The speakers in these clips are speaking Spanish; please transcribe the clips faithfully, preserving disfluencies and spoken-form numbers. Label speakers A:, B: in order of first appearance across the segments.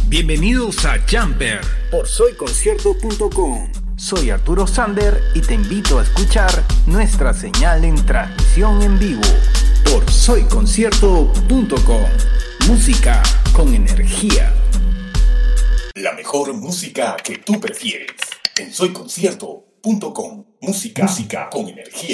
A: Bienvenidos a Jumper por soy concierto punto com. Soy Arturo Sander y te invito a escuchar nuestra señal en transmisión en vivo por soy concierto punto com. Música con energía.
B: La mejor música que tú prefieres en soy concierto punto com. Música, música con energía.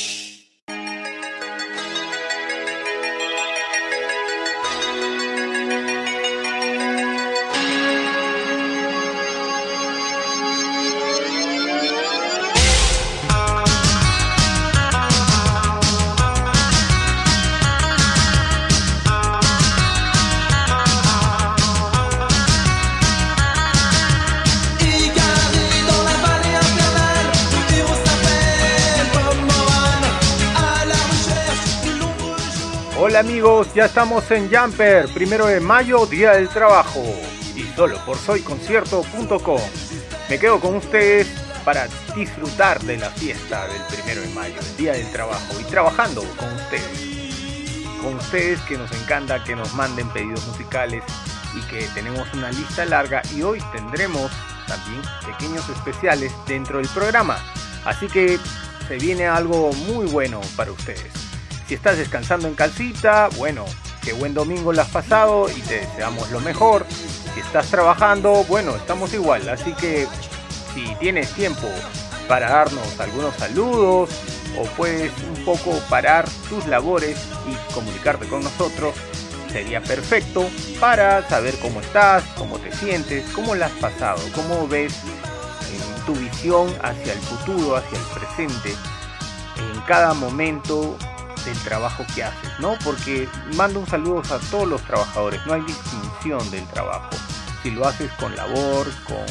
C: Hola amigos, ya estamos en Jumper, primero de mayo, Día del Trabajo, y solo por soy concierto punto com. Me quedo con ustedes para disfrutar de la fiesta del primero de mayo, el Día del Trabajo, y trabajando con ustedes. Con ustedes que nos encanta que nos manden pedidos musicales y que tenemos una lista larga, y hoy tendremos también pequeños especiales dentro del programa. Así que se viene algo muy bueno para ustedes. Si estás descansando en casita, bueno, qué buen domingo lo has pasado y te deseamos lo mejor. Si estás trabajando, bueno, estamos igual. Así que si tienes tiempo para darnos algunos saludos o puedes un poco parar tus labores y comunicarte con nosotros, sería perfecto para saber cómo estás, cómo te sientes, cómo la has pasado, cómo ves en tu visión hacia el futuro, hacia el presente, en cada momento del trabajo que haces, ¿no? Porque mando un saludo a todos los trabajadores, no hay distinción del trabajo. Si lo haces con labor, con,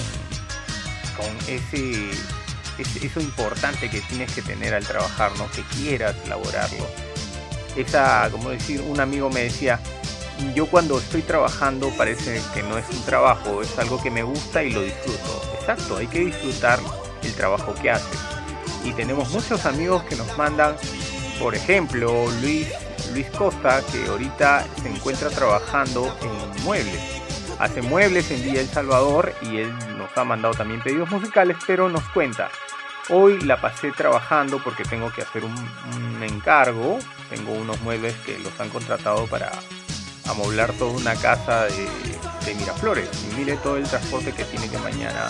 C: con ese, ese eso importante que tienes que tener al trabajar, ¿no? Que quieras laborarlo. Esa, como decir, un amigo me decía, yo cuando estoy trabajando parece que no es un trabajo, es algo que me gusta y lo disfruto. Exacto, hay que disfrutar el trabajo que haces. Y tenemos muchos amigos que nos mandan, por ejemplo, Luis, Luis Costa, que ahorita se encuentra trabajando en muebles. Hace muebles en Villa El Salvador y él nos ha mandado también pedidos musicales, pero nos cuenta: hoy la pasé trabajando porque tengo que hacer un, un encargo. Tengo unos muebles que los han contratado para amoblar toda una casa de, de Miraflores. Y mire todo el transporte que tiene que mañana,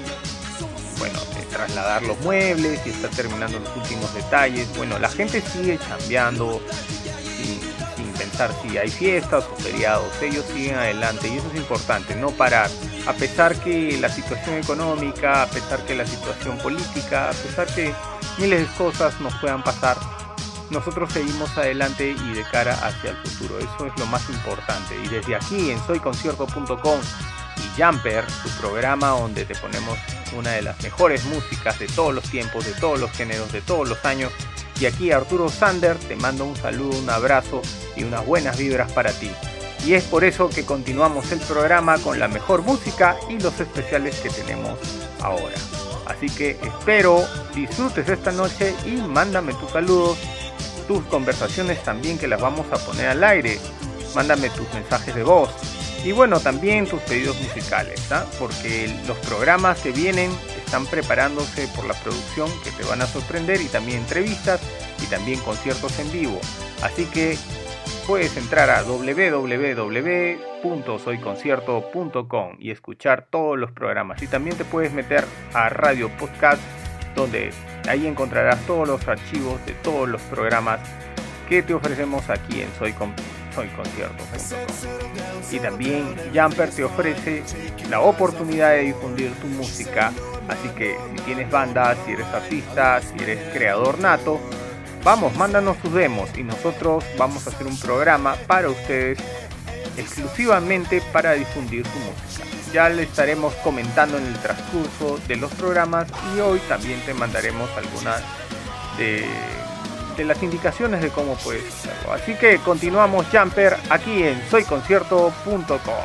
C: bueno, de trasladar los muebles y está terminando los últimos detalles. Bueno, la gente sigue chambeando sin, sin pensar si hay fiestas o feriados. Ellos siguen adelante y eso es importante, no parar. A pesar que la situación económica, a pesar que la situación política, a pesar que miles de cosas nos puedan pasar, nosotros seguimos adelante y de cara hacia el futuro. Eso es lo más importante. Y desde aquí en soy concierto punto com y Jumper, tu programa donde te ponemos una de las mejores músicas de todos los tiempos, de todos los géneros, de todos los años. Y aquí Arturo Sander te mando un saludo, un abrazo y unas buenas vibras para ti. Y es por eso que continuamos el programa con la mejor música y los especiales que tenemos ahora. Así que espero disfrutes esta noche y mándame tus saludos, tus conversaciones también, que las vamos a poner al aire. Mándame tus mensajes de voz. Y bueno, también tus pedidos musicales, ¿eh? Porque los programas que vienen están preparándose por la producción, que te van a sorprender, y también entrevistas y también conciertos en vivo. Así que puedes entrar a doble u doble u doble u punto soy concierto punto com y escuchar todos los programas. Y también te puedes meter a Radio Podcast, donde ahí encontrarás todos los archivos de todos los programas que te ofrecemos aquí en Soy Concierto. soy concierto punto com. Y también Jumper te ofrece la oportunidad de difundir tu música, así que si tienes banda, si eres artista, si eres creador nato, vamos, mándanos tus demos y nosotros vamos a hacer un programa para ustedes exclusivamente para difundir tu música. Ya le estaremos comentando en el transcurso de los programas y hoy también te mandaremos algunas de de las indicaciones de cómo puedes hacerlo. Así que continuamos Jumper aquí en soy concierto punto com.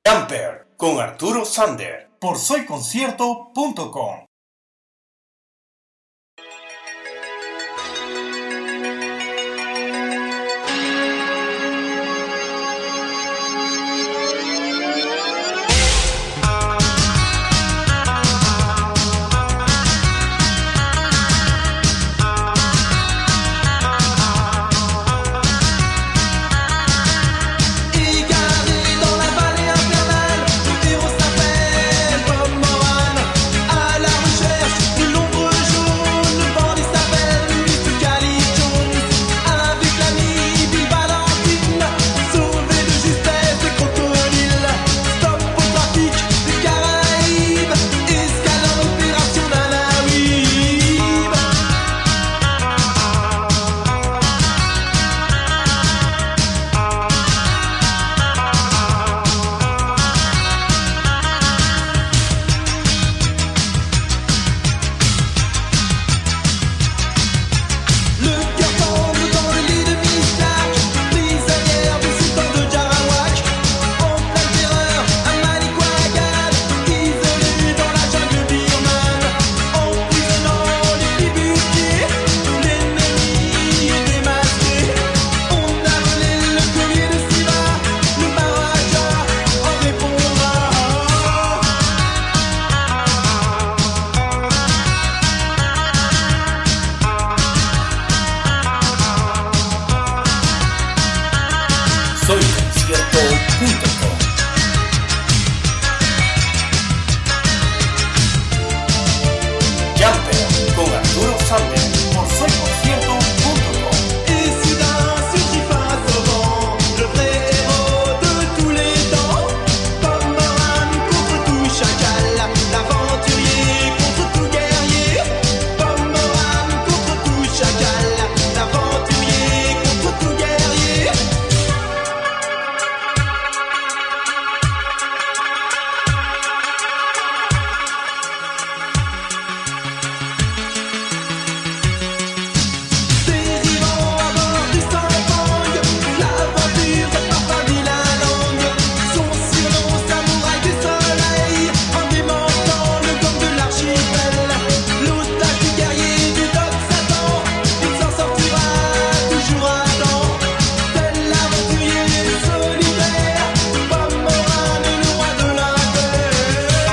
B: Jumper con Arturo Sander por soy concierto punto com. soy concierto punto com. Jumper con Arturo Sander por soy concierto punto com.
D: Et soudain surgit face au vent le vrai héros de tous les temps. Bob Moran contre tout chacal, l'aventurier contre tout guerrier. Bob Moran contre tout chacal, l'aventurier contre tout guerrier. Dérivant à bord du Sandbang, l'aventure va parfaire la langue. Son surnom samouraï du soleil, en démentant le gang de l'archipel. L'otage du guerrier du Doc Satan, il s'en sortira toujours à temps. Tel l'aventurier solitaire, Bob Moran est le roi de la terre.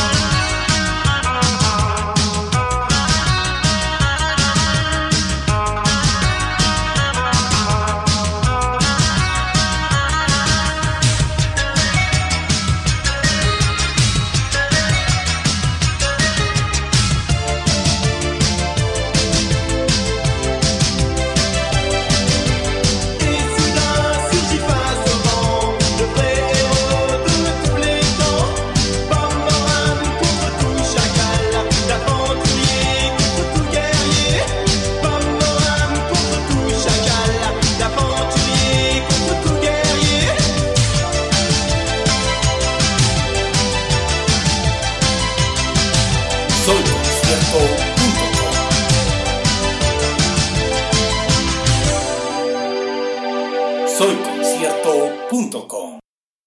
D: Et soudain surgit face au vent le vrai héros de tous les temps. Bob Moran contre tout chacal, l'aventurier contre tout guerrier. Bob Moran contre tout chacal, l'aventurier contre tout guerrier.
B: soy concierto punto com. soy concierto punto com.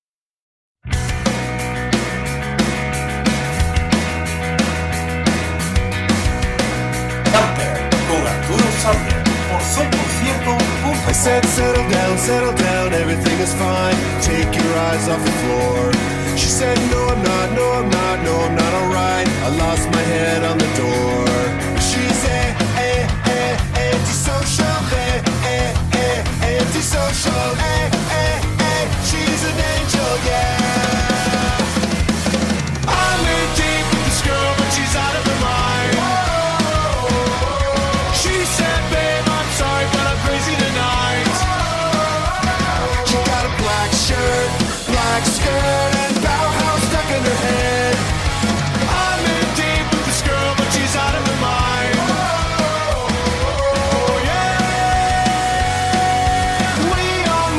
B: Jumper con Arturo Sander por soy concierto punto com.
E: I said, settle down, settle down, everything is fine. Take your eyes off the floor. She said, no, I'm not, no, I'm not, no, I'm not alright. I lost my head on the door. She's a, a, a, antisocial, a, a, a, antisocial, a, a, a. She's an angel, yeah. I'm in deep with this girl, but she's out of her mind. She said, babe, I'm sorry, but I'm crazy tonight. She got a black shirt, black skirt, and Bauhaus stuck in her head. I'm in deep with this girl, but she's out of her mind. Oh, yeah. We all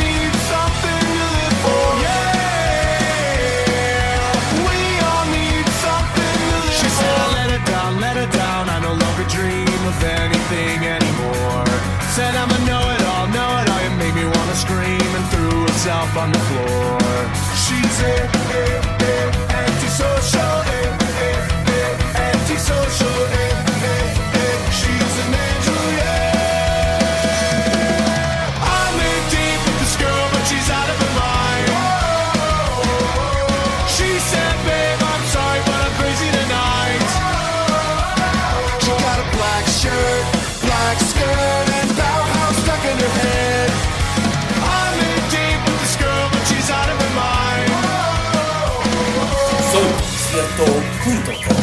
C: up on the floor.
E: She's a, a, a, antisocial, a, a, a, antisocial, a, a, a, she's an angel, yeah. I'm in deep with this girl, but she's out of her mind. She said, babe, I'm sorry, but I'm crazy tonight. She got a black shirt, black skirt, and Bauhaus stuck in her head. I'm in deep with this girl, but she's out of her mind.
B: soy concierto punto com.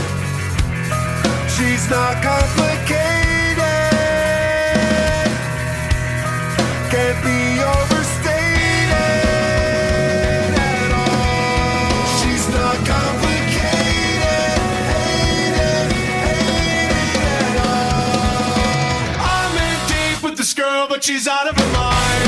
E: She's not complicated, can't be overstated at all. She's not complicated, hated, hated at all. I'm in deep with this girl, but she's out of her mind.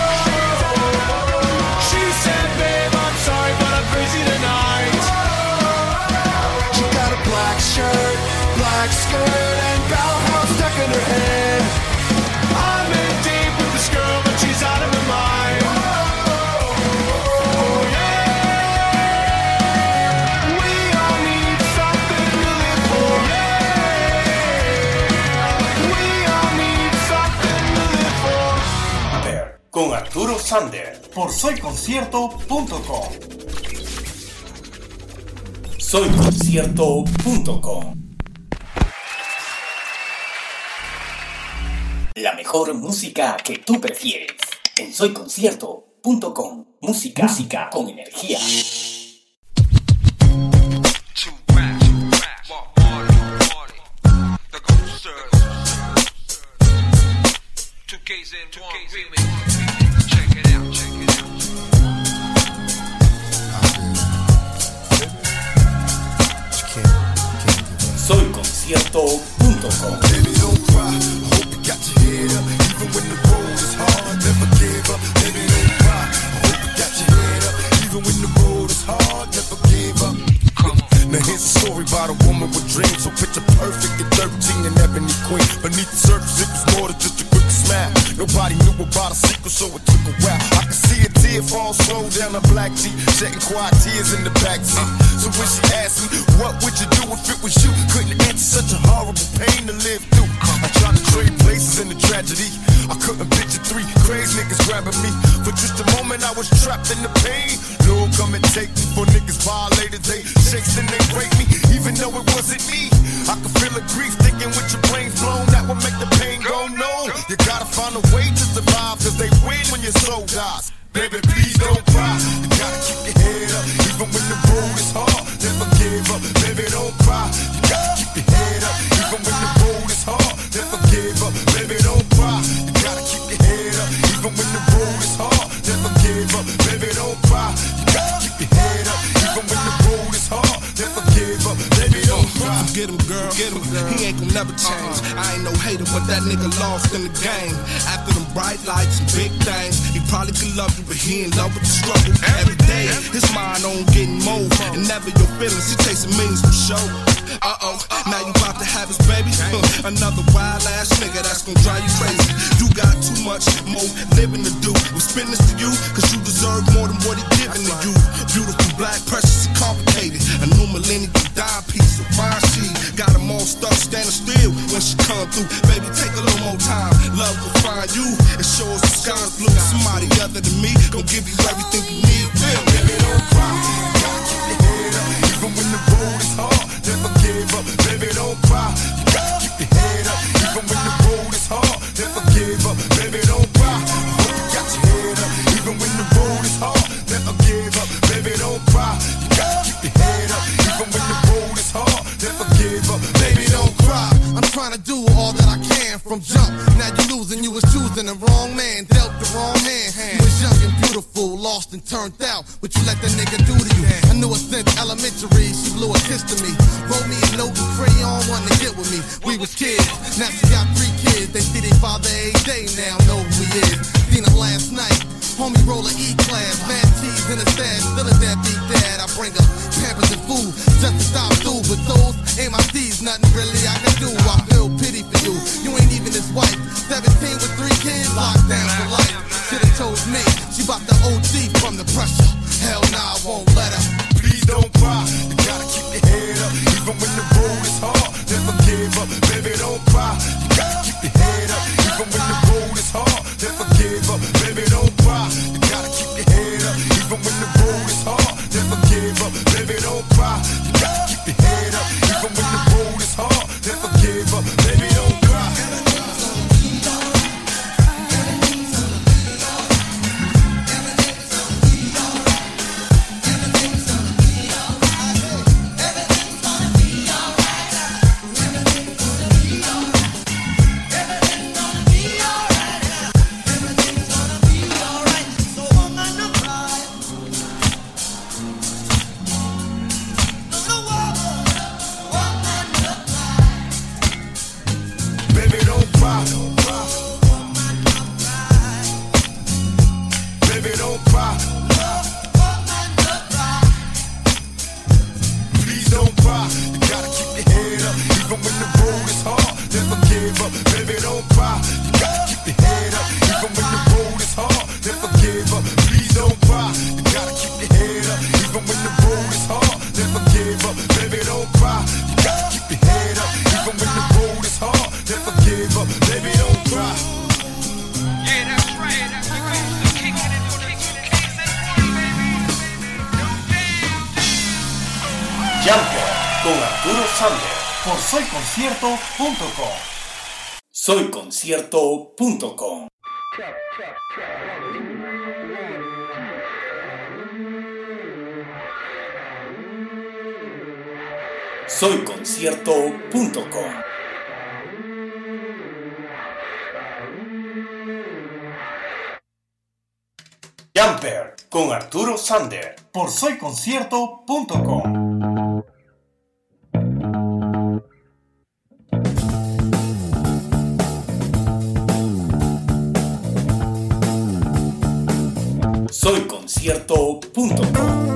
E: She said, babe, I'm sorry, but I'm crazy tonight. She got a black shirt, black skirt, and Bauhaus stuck in her head. I'm in deep with this girl, but she's out of her mind. Oh yeah, we all need something to live for. Yeah, we all need something to live for.
B: Ver con Arturo Sander por soy concierto punto com. soy concierto punto com. La mejor música que tú prefieres en soy concierto punto com. Música, música con energía. soy concierto punto com.
E: Baby, don't cry. I hope you got your head up. Even when the road is hard, never give up. Baby, don't cry. I hope you got your head up. Even when the road is hard, never give up. Now here's a story about a woman with dreams. So picture perfect at thirteen and ebony queen. Beneath the surface, it was more than just a quick smile. Nobody knew about a secret, so it took a while. I could see a tear fall slow down her black cheek, shedding quiet tears in the backseat. So when she asked me, what would you do if it was you? Couldn't answer, such a horrible pain to live through. I tried to trade places in the tragedy. I couldn't picture three crazy niggas grabbing me. For just a moment I was trapped in the pain. Lord, come and take me. For niggas violated, they shakes and they break me. Even though it wasn't me, I could feel the grief thinking with your brain blown. That would make the pain go no. You gotta find a way to survive, cause they win when your soul dies. Baby, please don't cry. You gotta keep your head up. Even when the road is hard, never give up. Baby, don't cry. You gotta keep your head up. Even when the road is hard, never give up. Baby, don't cry. You gotta keep your head up. Even when the road is hard, never give up. Baby, don't cry. You gotta keep your head up. Even when the road is hard, never give up. Baby, don't cry.
F: Forget him, girl. Forget him, girl. He ain't gon' never change. I ain't no hater, but that nigga lost in the game. After them bright lights and big things, he probably could love you, but he in love with the struggle. Every day, his mind on getting more. And never your feelings, he chasing millions for show. Uh-oh, now you about to have his baby. Huh, another wild ass nigga that's gon' drive you crazy. You got too much more living to do. We spin this to you, cause you deserve more than what he giving to you. Beautiful, black, precious, and complicated. A new millennium dime piece of fine she got them all stuck standing still when she come through. Baby, take a little more time. Love will find you and show us the sky's blue. Somebody other than me gon' give you everything you need. Feel me?
E: Baby, don't cry. You gotta keep your head up. Even when the road is hard, never give up. Baby, don't cry. You gotta keep your head up. Even when the road is hard, never give up. Baby, don't cry. I hope you got your head up. Even when the road is hard, never give up. Baby, don't cry. You gotta keep your head up. Even when the road is hard, never give up. Baby, don't cry.
G: I'm trying to do all that I can from jump. Now you losing, you was choosing the wrong man, dealt the wrong hand. You was young and beautiful, lost and turned out. What you let that nigga do to you? I knew her since elementary, she blew a kiss to me. Wrote me a note and crayon, wanted to get with me. We was kids, now she got three kids. They see their father every day now, know who he is. Seen him last night. Homie roll a E-class, mad cheese in a stash, still a deadbeat dad. I bring up pampers and food just to stop through, but those ain't my D's, nothing really I can do. I feel pity for you, you ain't even his wife. seventeen with three kids, locked down for life. Should've told me, she bout to O D, from the pressure. Hell nah, I won't let her. Please don't cry, you gotta keep your head up. Even when the road is hard, never give up. Baby, don't cry, you gotta keep your head up. Even when the road is hard, never give up. Baby, don't cry, you gotta keep your head up. Even when the road is hard, never give up. Baby, don't cry, you gotta keep your head up. Even when the road is hard, never give up. Baby, don't cry.
B: soy concierto punto com. soy concierto punto com. soy concierto punto com. Jumper con Arturo Sander por soy concierto punto com. soy concierto punto com.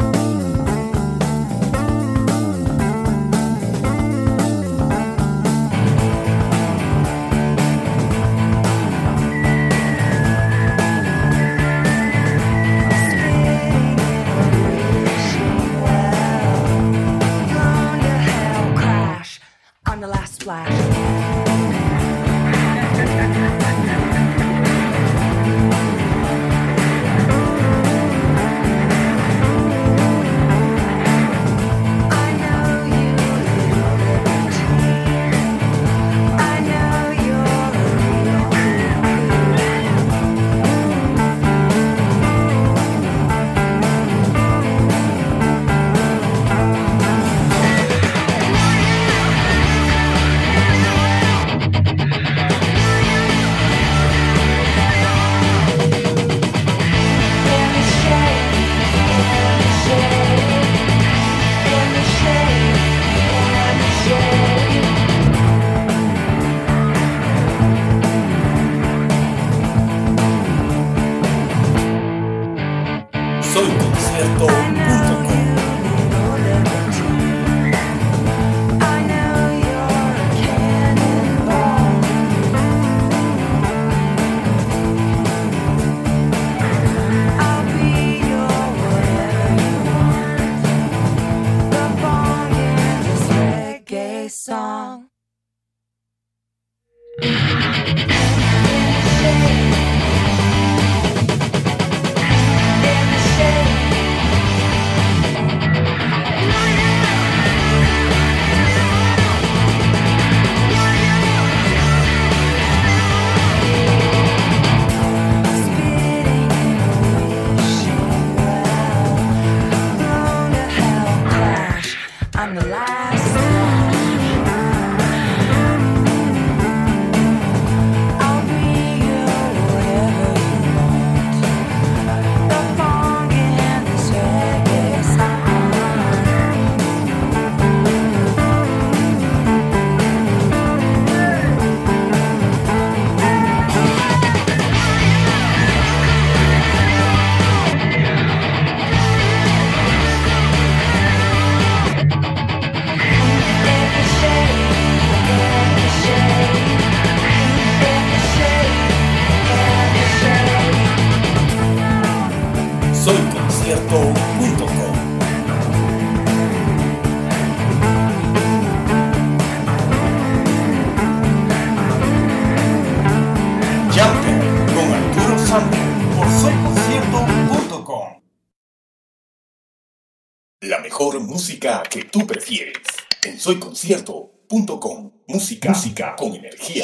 H: Song.
B: concierto punto com. Jumper con Arturo Sander por soy concierto punto com. La mejor música que tú prefieres en soy concierto punto com. Música, música con energía.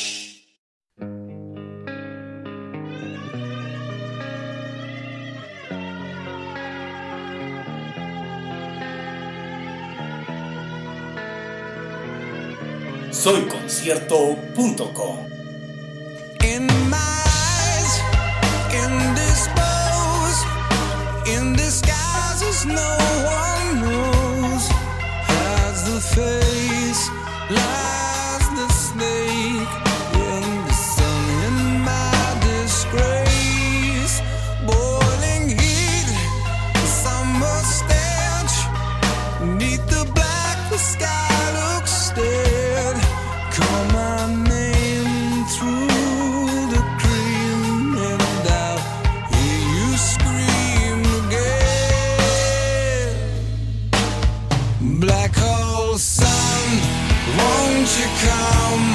B: soy concierto punto com.
D: In my eyes, indisposed, in disguises no one knows. Hides the face, lies the snake in the sun. In my disgrace, boiling heat, summer stench. Beneath the black, the sky looks dead. Call my name through the cream, and I'll hear you scream again. Black hole sun, won't you come?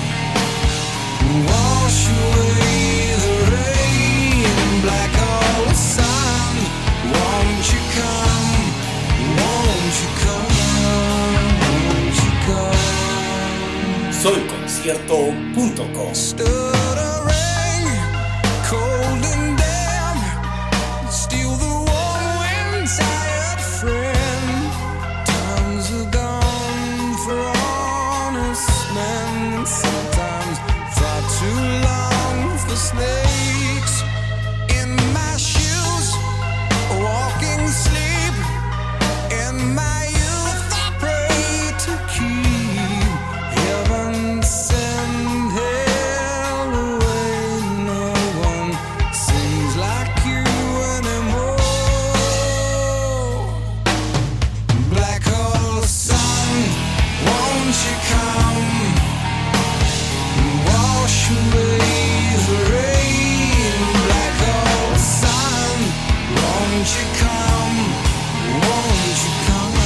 D: Wash away the rain. Black hole sun, won't you come? Won't you come? Won't you come?
B: soy concierto punto com.
D: Stood a ring, cold and damp, steal the warm wind, tired friend. Times are gone for honest men, and sometimes far too long for snakes. In my shoes, walking sleep, in my youth I pray to keep heaven send hell away. No one seems like you anymore. Black hole sun, won't you come? Wash away the rain. Black hole sun, won't you come? Won't you come?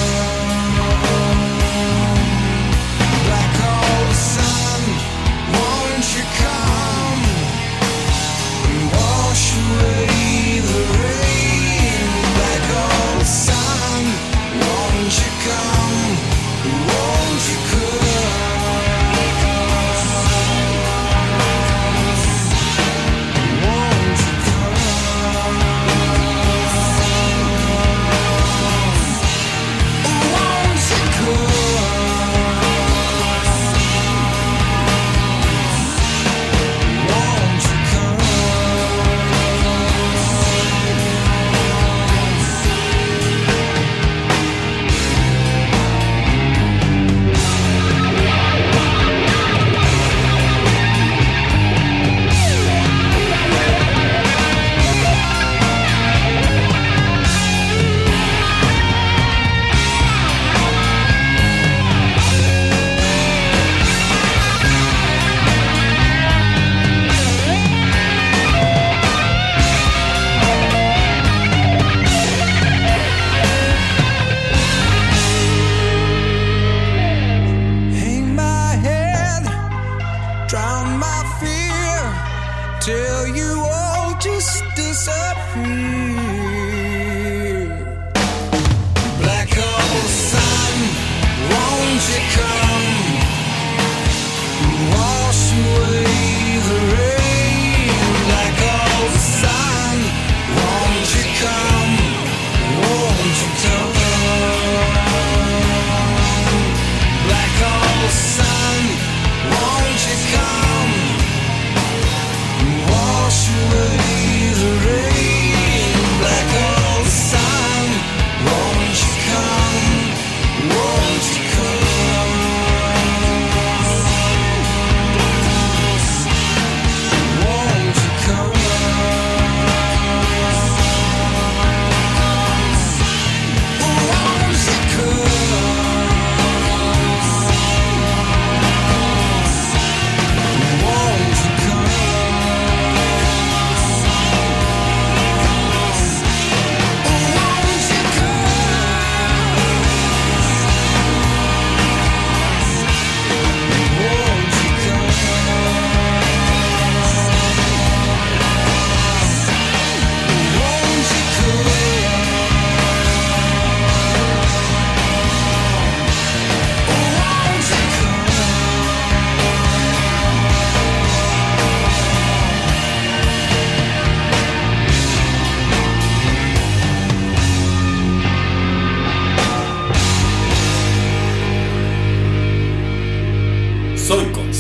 D: Black hole sun, won't you come and wash away the rain? Black hole sun, won't you come? Won't you come? Won't you come?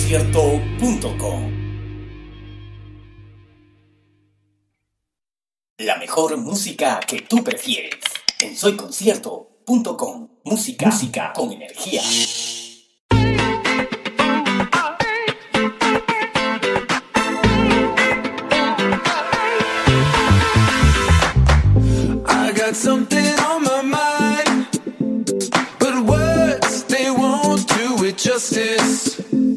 B: concierto punto com. La mejor música que tú prefieres en soy concierto punto com. Música, música con energía.
D: I got something on my mind, but words, they won't do it justice.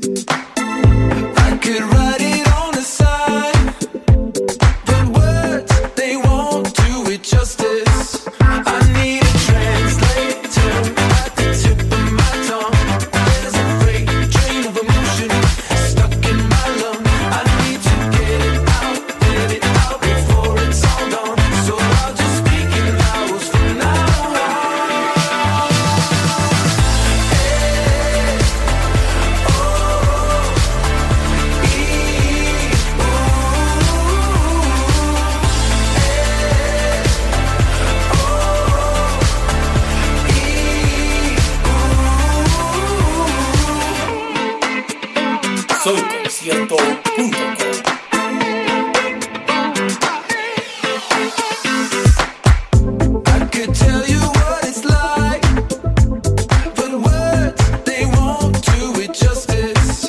D: I could write it on the side, but words, they won't do it justice. I need a translator at the tip of my tongue. There's a freight train of emotion stuck in my lung. I need to get it out, get it out before it's all gone. So I'll just speak in vowels from now on. A, O, E,
B: soy concierto punto com.
D: I could tell you what it's like, but words, they won't do it justice.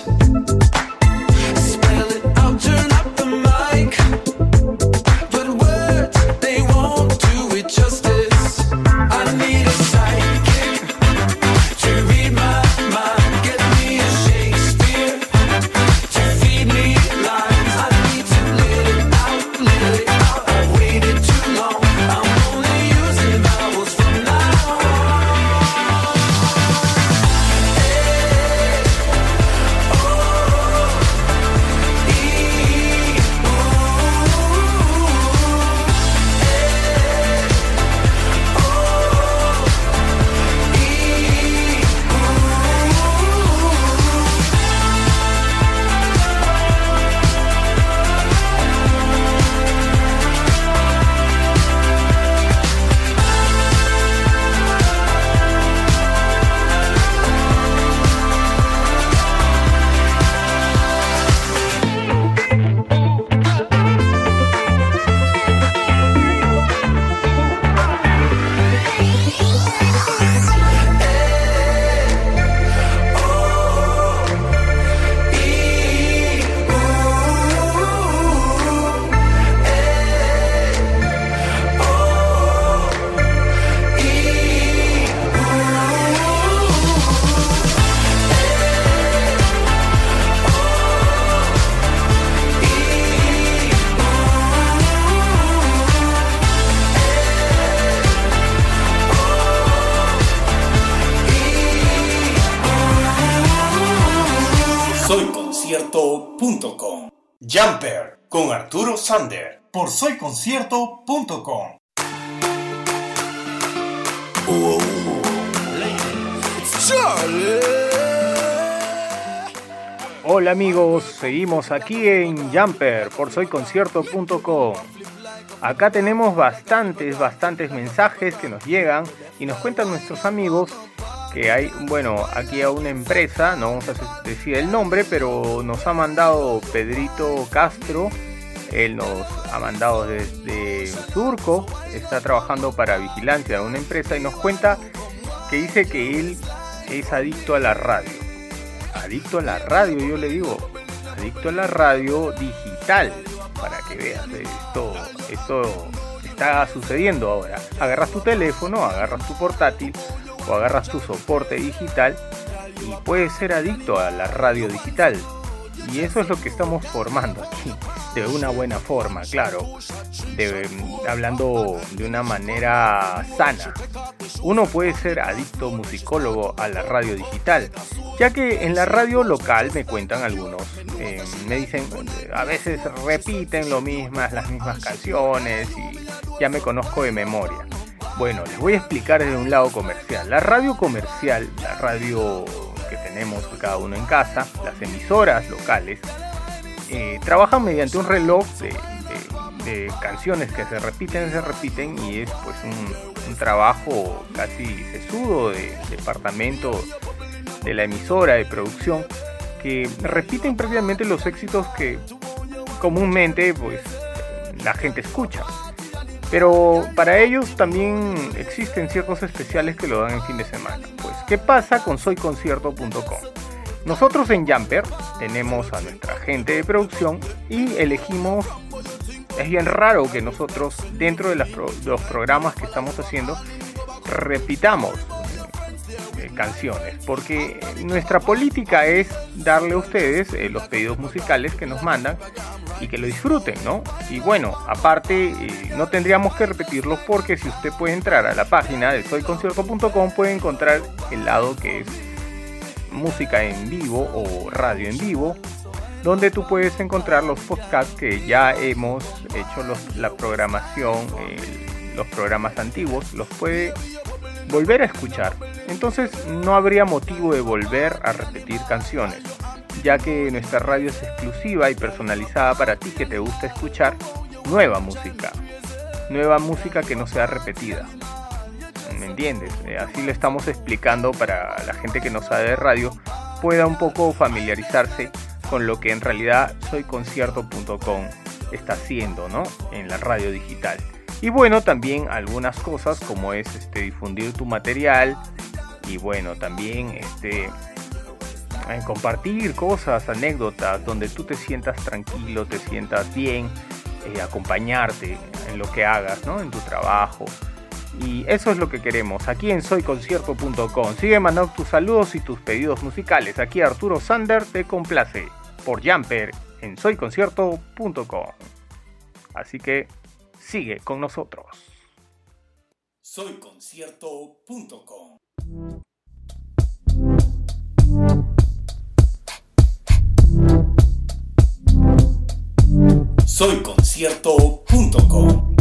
D: Spell it out, turn up the mic, but words, they won't do it justice. I need a sidekick to read my mind, get me a Shakespeare to feed me lines. I need to let it out, let it out. I've waited too long. I'm only using vowels from now on.
B: soy concierto punto com.
C: Jumper con Arturo Sander por soy concierto punto com. Hola amigos, seguimos aquí en Jumper por soy concierto punto com. Acá tenemos bastantes, bastantes mensajes que nos llegan y nos cuentan nuestros amigos que hay, bueno, aquí a una empresa, no vamos a decir el nombre, pero nos ha mandado Pedrito Castro. Él nos ha mandado desde Surco, está trabajando para vigilancia de una empresa y nos cuenta que dice que él es adicto a la radio. Adicto a la radio, yo le digo, adicto a la radio digital, para que veas, esto, esto está sucediendo ahora. Agarras tu teléfono, agarras tu portátil o agarras tu soporte digital y puedes ser adicto a la radio digital. Y eso es lo que estamos formando aquí, de una buena forma, claro, de, hablando de una manera sana. Uno puede ser adicto musicólogo a la radio digital, ya que en la radio local, me cuentan algunos, eh, me dicen, a veces repiten lo mismas, las mismas canciones y ya me conozco de memoria. Bueno, les voy a explicar desde un lado comercial. La radio comercial, la radio que tenemos cada uno en casa, las emisoras locales, eh, trabajan mediante un reloj de, de, de canciones que se repiten, se repiten y es pues un, un trabajo casi sesudo de departamento de la emisora de producción que repiten prácticamente los éxitos que comúnmente pues la gente escucha. Pero para ellos también existen ciertos especiales que lo dan en fin de semana. Pues, ¿qué pasa con soy concierto punto com? Nosotros en Jumper tenemos a nuestra gente de producción y elegimos. Es bien raro que nosotros dentro de, las pro, de los programas que estamos haciendo repitamos eh, canciones, porque nuestra política es darle a ustedes eh, los pedidos musicales que nos mandan y que lo disfruten, ¿no? Y bueno, aparte eh, no tendríamos que repetirlos, porque si usted puede entrar a la página de soy concierto punto com puede encontrar el lado que es música en vivo o radio en vivo, donde tú puedes encontrar los podcasts que ya hemos hecho, los, la programación, eh, los programas antiguos, los puede volver a escuchar. Entonces no habría motivo de volver a repetir canciones, ya que nuestra radio es exclusiva y personalizada para ti que te gusta escuchar nueva música, nueva música que no sea repetida. ¿Me entiendes? Eh, así lo estamos explicando para la gente que no sabe de radio, pueda un poco familiarizarse con lo que en realidad soy concierto punto com está haciendo, ¿no? En la radio digital. Y bueno, también algunas cosas como es este, difundir tu material, y bueno, también este, en compartir cosas, anécdotas, donde tú te sientas tranquilo, te sientas bien, eh, acompañarte en lo que hagas, ¿no? En tu trabajo. Y eso es lo que queremos aquí en soy concierto punto com. Sigue mandando tus saludos y tus pedidos musicales. Aquí Arturo Sander te complace por Jumper en soy concierto punto com. Así que sigue con nosotros.
B: soy concierto punto com. soy concierto punto com.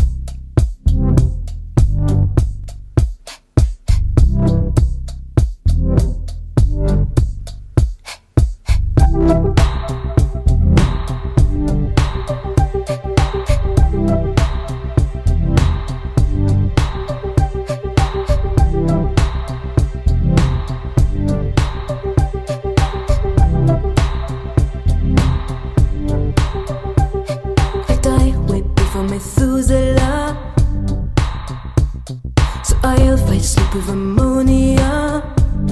H: With ammonia,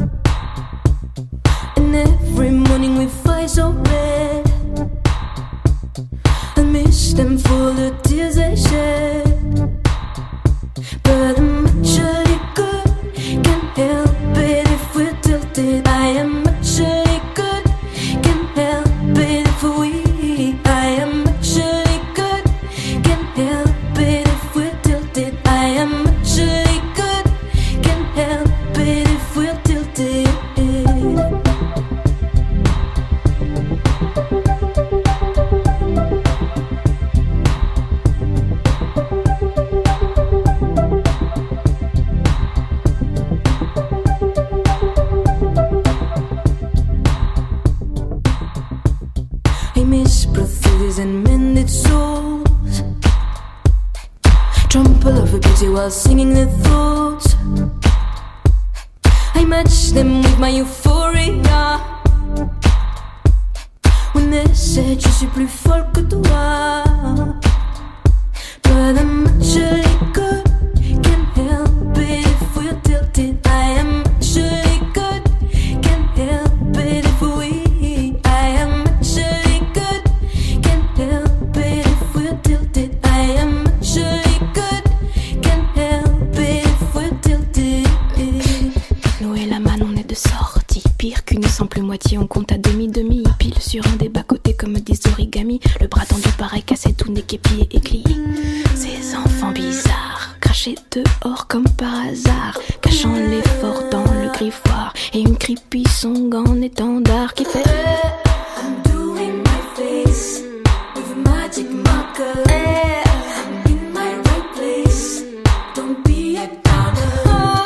H: and every morning we fight so red. I miss them for the tears they shed, but I'm actually good, can't help it if we're tilted. I am actually good, can't help it if we. I am actually good, can't help it if we're tilted. I am actually help it if we're tilted. I miss prostheses and mended souls, trample over beauty while singing their thoughts. I match them with my euphoria. When they said je suis plus folle que toi, but I'm actually good, can't help it if we're tilted. I am actually good, can't help it if we. I am actually good, can't help it if we're tilted. I am actually good, can't help it if we're tilted. Nous et la manne on est de sortie, pire qu'une simple moitié, on compte à demi-demi, pile sur un des bas-côtés comme des origamis, le bras tendu pareil cassé tout n'est qu'épié et glié. Ces enfants bizarres, crachés dehors comme par hasard, cachant l'effort dans le griffoir, et une creepy song en étendard qui fait I'm doing my face with a magic marker. I'm in my right place, don't be a downer.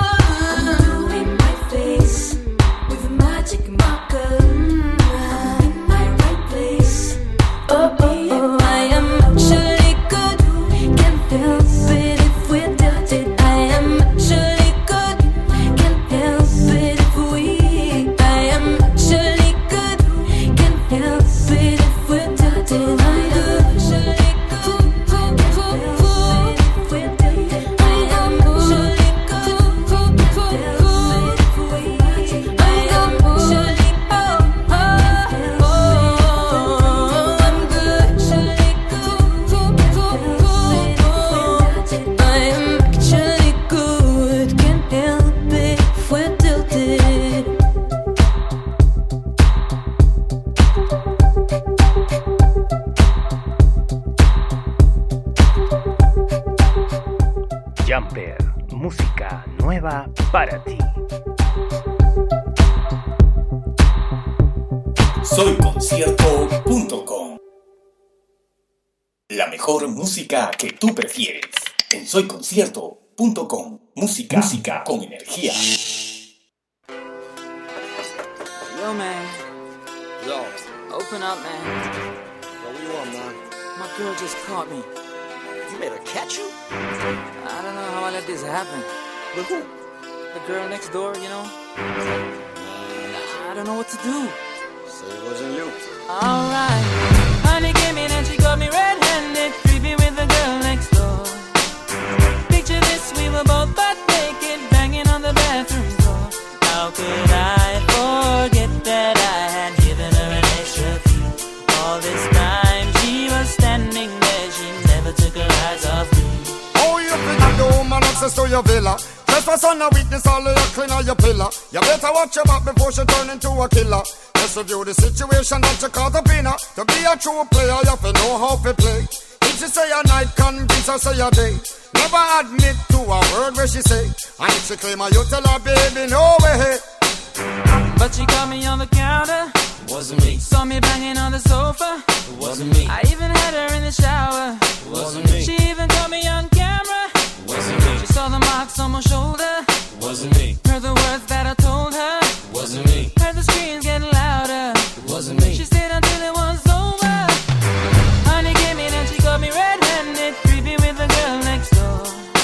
H: With a magic marker, I'm in my right place. Oh, oh, oh, I am actually good, can't help it if we're tilted. I am actually good, can't help it if we. I am actually good,
A: Jumper, música nueva para ti.
B: soy concierto punto com. La mejor música que tú prefieres. En soy concierto punto com. Música, música con energía.
I: Yo, man.
J: Yo,
I: Open up, man.
J: yo, what you want, man?
I: My girl just caught me.
J: You made her catch you?
I: I don't know how I let this happen.
J: With who?
I: The girl next door, you know? I don't know what to do.
J: So it wasn't you.
I: Alright. Honey came in and she got me red-handed, creepy with the girl next door. Picture this, we were both butt naked, banging on the bathroom door. How could I forget that I had given her an extra key? All this time she was standing there, she never took her eyes off me.
G: Oh, you think I'm the woman access to your villa? Trespass on a weakness, all of your clean on your pillar. You better watch your back before she turn into a killer. Let's review the situation that you caught up in her. To be a true player, you have to know how to play. If she say a night, convince her say a day. Never admit to a word where she say. And if she claim her, you tell her, baby, no way.
I: But she caught me on the counter.
J: Wasn't me.
I: Saw me banging on the sofa.
J: It wasn't me.
I: I even had her in the shower.
J: It wasn't me.
I: She even caught me on camera.
J: It wasn't me.
I: She saw the marks on my shoulder.
J: It wasn't me.
I: Heard the words that I told her.
J: It wasn't me.
I: Heard the screams getting louder.
J: It wasn't me.
I: She stayed until it was over. Honey came in and she got me red-handed, creepy with the girl next door.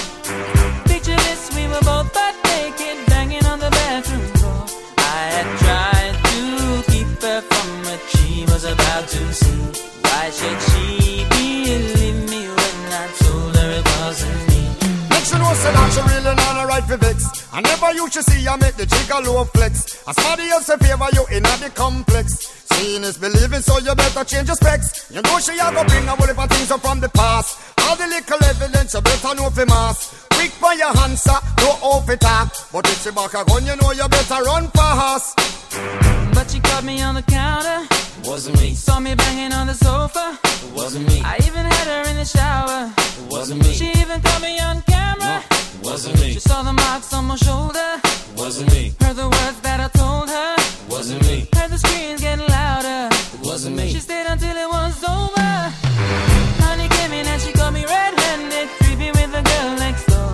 I: Picture this, we were both butt naked, banging on the bathroom door. I had tried to keep her from what she was about to see. Why should she believe me when I told her it wasn't me?
G: Make she know say that she really not a right for vex. I never used to see I make the jigger low flex. As somebody else in favor you in the complex. Seeing is believing, so you better change your specs. You know she a go bring a whole heap of things up from the past. All the little evidence you better know for mass. Quick for your answer, no off it talk. But if she back a gun, you know you better run fast.
I: But she caught me on the counter.
J: It wasn't me.
I: Saw me banging on the sofa.
J: It wasn't me.
I: I even had her in the shower.
J: It wasn't me.
I: She even caught me on camera.
J: It wasn't me.
I: She saw the marks on my shoulder.
J: It wasn't me.
I: Heard the words that I told her.
J: It wasn't me.
I: Heard the screams getting louder.
J: It wasn't me.
I: She stayed until it was over. Honey came in and she got me red-handed, creepy with the girl next door.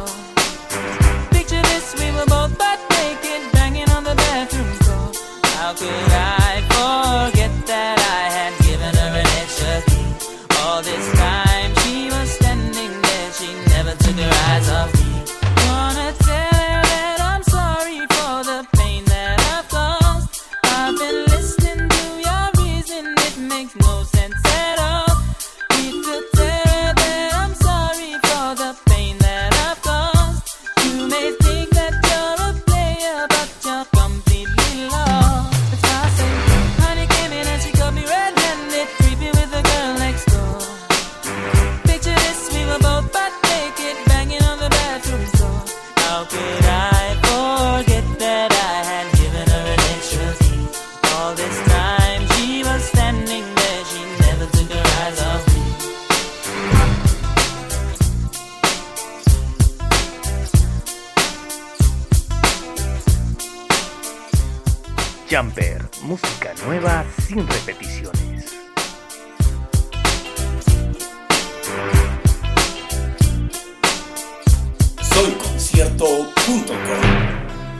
I: Picture this, we were both butt naked, banging on the bathroom door. How could I forget that I had given her an extra key? All this time she was standing there, she never took her eyes off me. Wanna tell her that I'm sorry for the pain that I've caused. I've been listening to your reason, it makes no sense at all. Need to tell her that I'm sorry for the pain that I've caused. You may think that you're a player, but you're completely lost. That's why I say, honey came in and she got me red-handed, creepy with the girl next door. Picture this, we were both butt naked, banging on the bathroom door. How could I forget that I had given her an extra key? All this time she was standing there, she never took her eyes off me.
A: Jumper, música nueva sin repeticiones.
B: soy concierto punto com.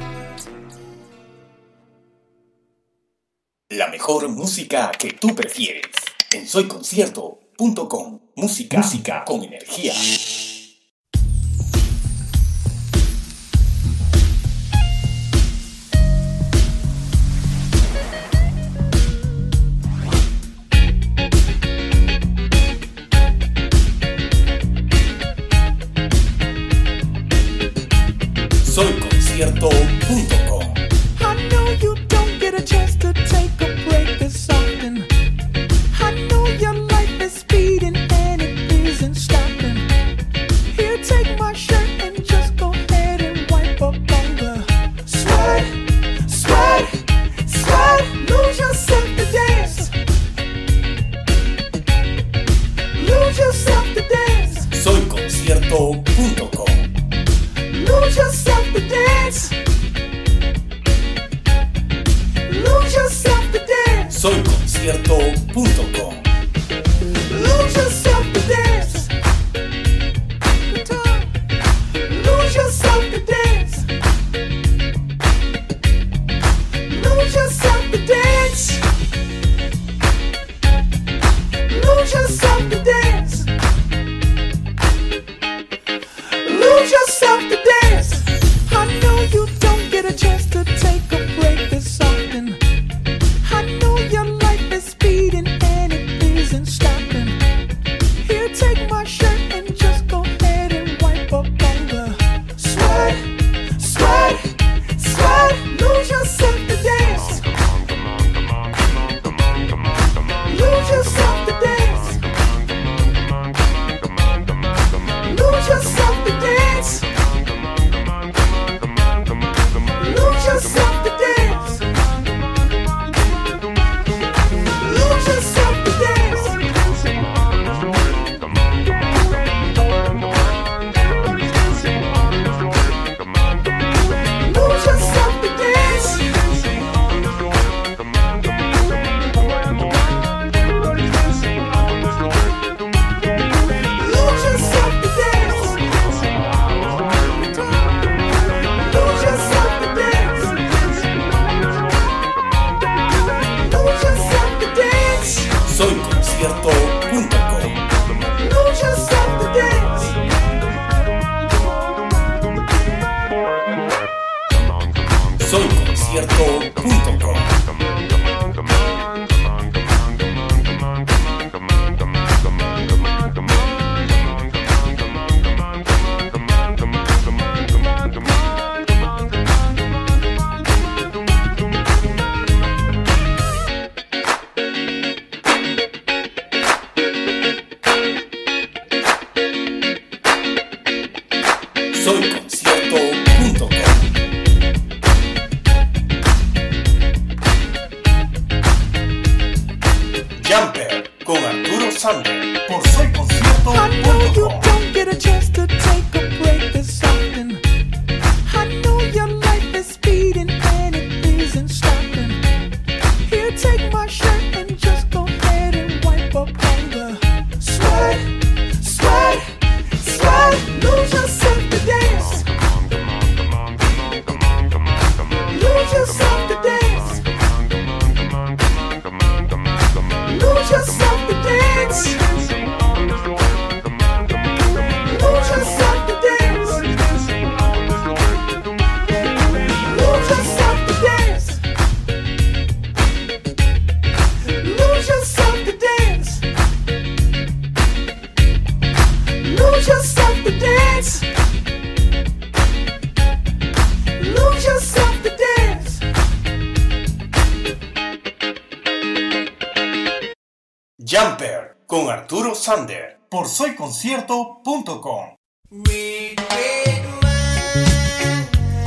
B: La mejor música que tú prefieres. En soy concierto punto com. Música, música con energía. soy concierto punto com.
D: I know you don't get a chance to take a break this often. I know your life is speeding and it isn't stopping. Here, take my shirt and just go ahead and wipe up on the sweat, sweat, sweat. Lose yourself to dance. Lose yourself to dance.
B: soy concierto punto com.
D: Lose yourself to dance. Lose yourself to dance.
B: soy concierto punto com.
D: Lose yourself to dance. Lose yourself to dance. Lose yourself to dance. Lose yourself to dance. Lose yourself to dance. I know you don't get a chance to take a break this often. I know your life is speeding and it isn't stopping. Here, take my shirt and just go ahead and wipe up all the sweat, sweat, sweat. Lose yourself to dance. Lose yourself to dance. Lose yourself to dance. Lose yourself to dance. Lose yourself to dance. Lose yourself to dance. Lose yourself to dance. Lose yourself to dance. Lose yourself to dance.
B: soy concierto punto com.
D: Lose yourself to dance.
B: soy concierto punto com. soy concierto punto com. Jumper con Arturo Sander por soy concierto
D: I know
B: punto
D: you
B: com.
D: don't get a chance to take a break this often. I know your life is speeding and it isn't stopping. Here, take my shirt and just go ahead and wipe up all the sweat, sweat, sweat. Lose yourself to dance. Lose yourself to dance. Lose yourself to dance. Lose yourself to dance. Lose yourself to dance. Lose yourself to dance. Lose yourself to dance. Lose yourself to dance.
B: Jumper con Arturo Sander por soy concierto punto com.
D: Red, red wine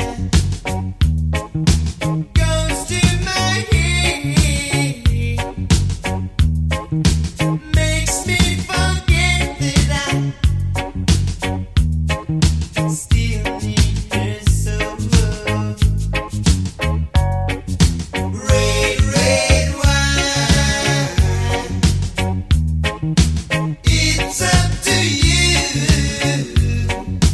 D: goes to my head, makes me forget that I still need her so. Red, red wine, it's up to you.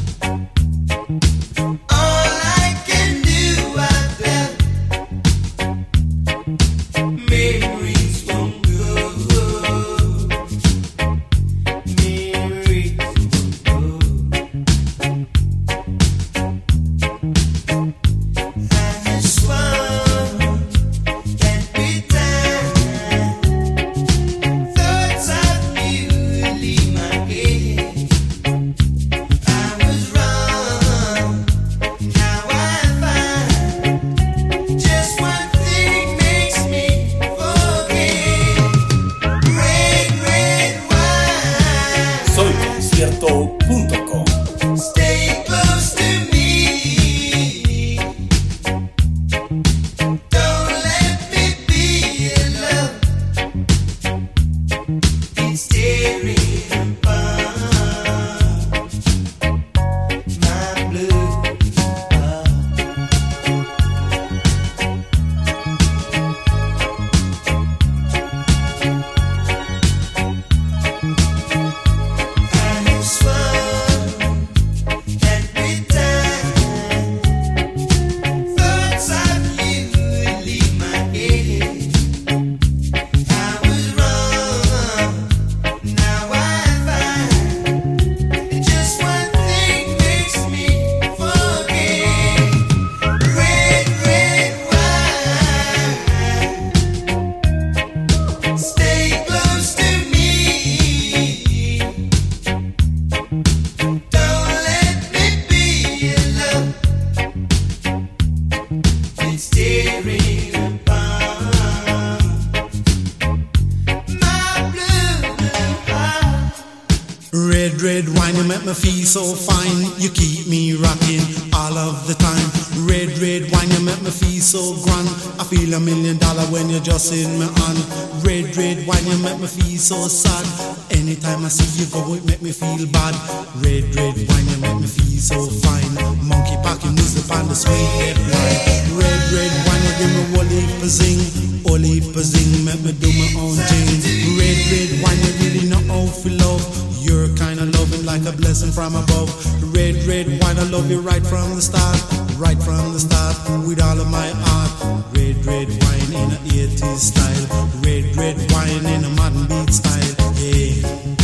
K: so fine, you keep me rocking all of the time. Red, red wine, you make me feel so grand. I feel a million dollar when you're just in my hand. Red, red wine, you make me feel so sad. Anytime I see you go, it make me feel bad. Red, red wine, you make me feel so fine. Monkey packing music on the sweet red wine. Red, red wine, you give me whole heap of zing. Whole heap of zing, make me do my own thing. Red, red wine, you really know how to love. You're kinda loving like a blessing from above. Red, red wine, I love you right from the start. Right from the start, with all of my heart. Red, red wine in a eighties style. Red, red wine in a modern beat style. Yeah.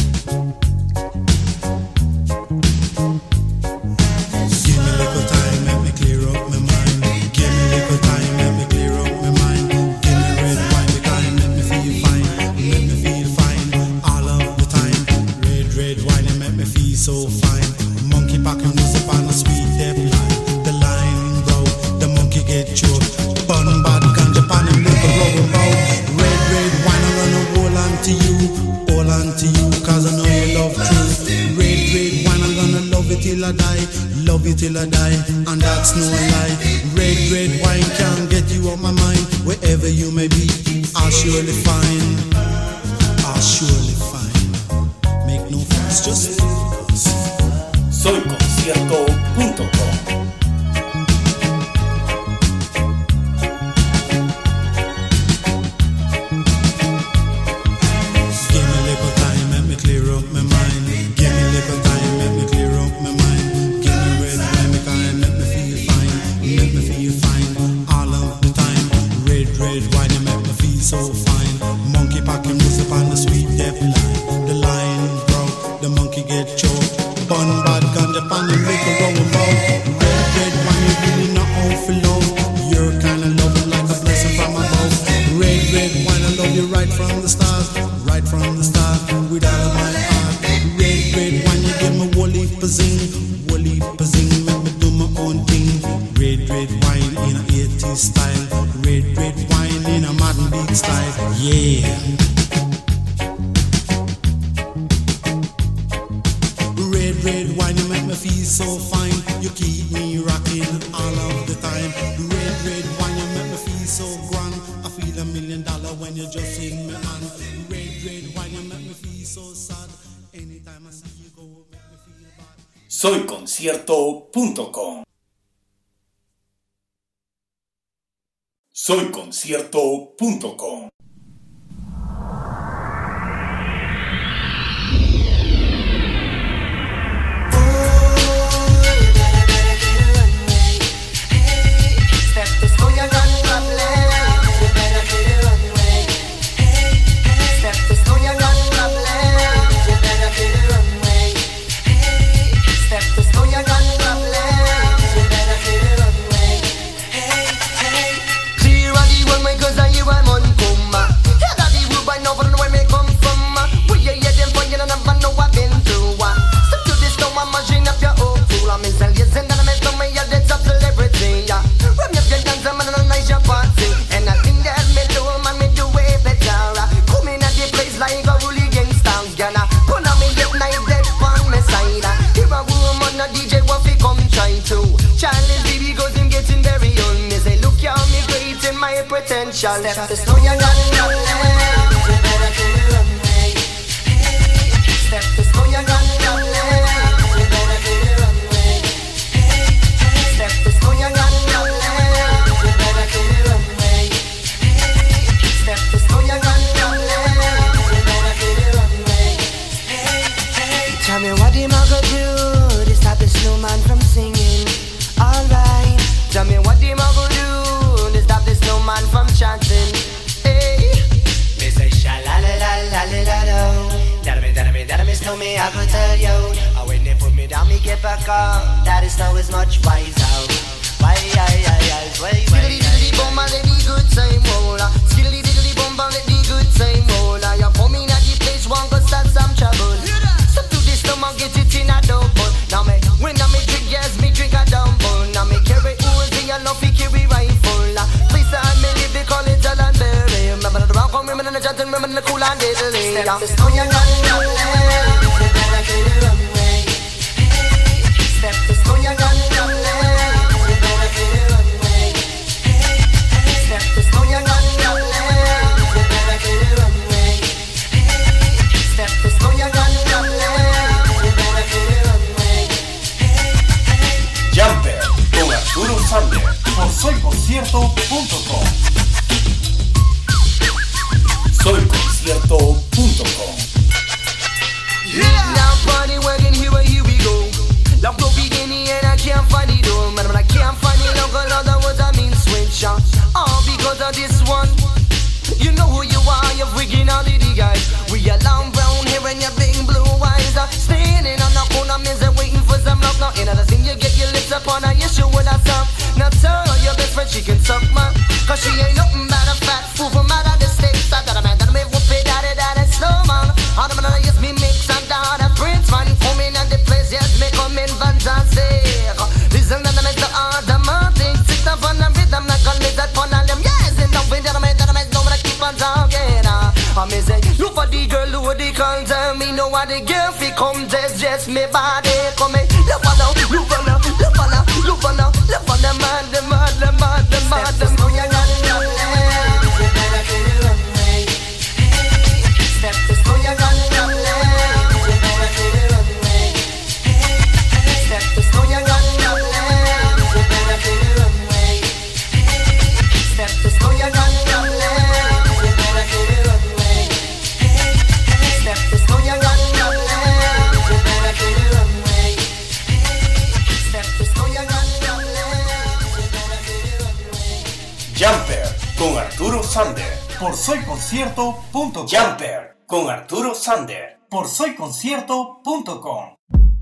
K: Give me a little time, let me clear up my mind. Give me a little time, let me clear up my mind. Give me red wine, because it make me feel fine. Make me feel fine all of the time. Red, red wine, it make me feel so fine. Monkey packing music on the sweet deep line. The line, bro, the monkey get choked. Bun bad ganja pan and make a rubber bow. Red, red wine, I'm gonna hold on to you. Hold on to you, cause I know you love truth. Red, red wine, I'm gonna love it till I die. Love you till I die, and that's no lie. Red, red wine can't get you off my mind. Wherever you may be, I'll surely find. I'll surely find. Make no fuss, just
B: soy concierto punto com.
K: Give me a little time, let me clear up my mind. Give me a little time, let me clear up my mind. Give me red wine, because it make me feel fine. Make me feel fine all of the time. Red, red wine, it make me feel so fine. Monkey packing music on the sweet deep line. The line broke, the monkey get choked. Bun bad ganja pan and make a roll about. Red, red wine, you really know how to love. You're kinda loving like a blessing from above. Red, red wine, I love you right from the start. Right from the start, with all of my heart. Red, red wine, you give me whole heap of zing. Whole heap of zing, make me do my own thing. Red, red wine in a eighties style. Red, red wine in a modern beat style. Yeah. Red, red wine, you make me feel so fine. You keep me rocking all of the time. Red, red wine, you make me feel so grand. I feel a million dollar when you're just in my hand. Red, red wine, you make me feel so sad. Anytime I see you go, make me feel bad.
B: soy concierto punto com. soy concierto punto com.
L: Step the snow, you got problem. You better clear the runway. Step the snow, you got problem. You better clear the runway. Step the snow, you got problem. You better clear the runway. Step the snow, you got problem. You better clear the runway. Tell me what the mago do to stop the snowman from singing. Alright. Tell me what the mago do to stop the snowman from chanting. Hey, me say sha la la la la la la la. That me, that me, that me snow me, I go tell you. And when they put me down, me get back up. That is snow is much wiser. Why, I, I, I, why, why, skiddy diddly bomb, let the good time roll. Skiddy diddly bomb, let the good time roll. You come in at the place, one go start some trouble. Stop to this stomach, get it in a double. Now me, when I me drink, yes, me drink a double. Now me carry Uzi, I love me carry rifle. Please I me live, they call it Jalan Berry. Remember the round, remember the Jalan, remember the cool and diddly. Step the snow, you got problem. You better clear the runway.
B: Arturo Sander por soy concierto punto com. soy concierto punto com.
L: Now party wagon, here, here we go. Love go beginning and I can't find it all. Man, I can't find it, look a lot of words I mean switch on. All because of this one. You know who you are, you're originality guys. We are long brown hair and your big blue eyes. uh, Standing on the corner, means waiting for some love. Now another thing you get your lips up on, I issue with a song. Now tell your best friend she can suck man, cause she ain't nothing but a fat fool from out of the states. I got a man that me whoop it out of that slow man. All the man that use me mix and down a prince man. Coming at the place, yes, me come in fantastic. Listen to them, it's the automatic. Sit up on the rhythm, like on me that fun on them. Yes, and don't be that man, that man, don't wanna keep on talking. I'm say, look for the girl who the call tell me know what the girl fi come test just me body. Come me, look for now, look for now, look for now, look for now, look for the man, the man, the man, the man, the man. You got it up there, you better get it up there. Step this, oh you got it up there, you better get it up there. Step this, oh you got it up there, you better get it up there. Step this, oh you got it up there, you better get it up there. Step this, oh you got it up there, you better get it up there. Step this, oh you got it up there, you better get it up there.
B: Jumper con Arturo Sander por soy concierto punto com. Jumper con Arturo Sander por soy concierto punto com.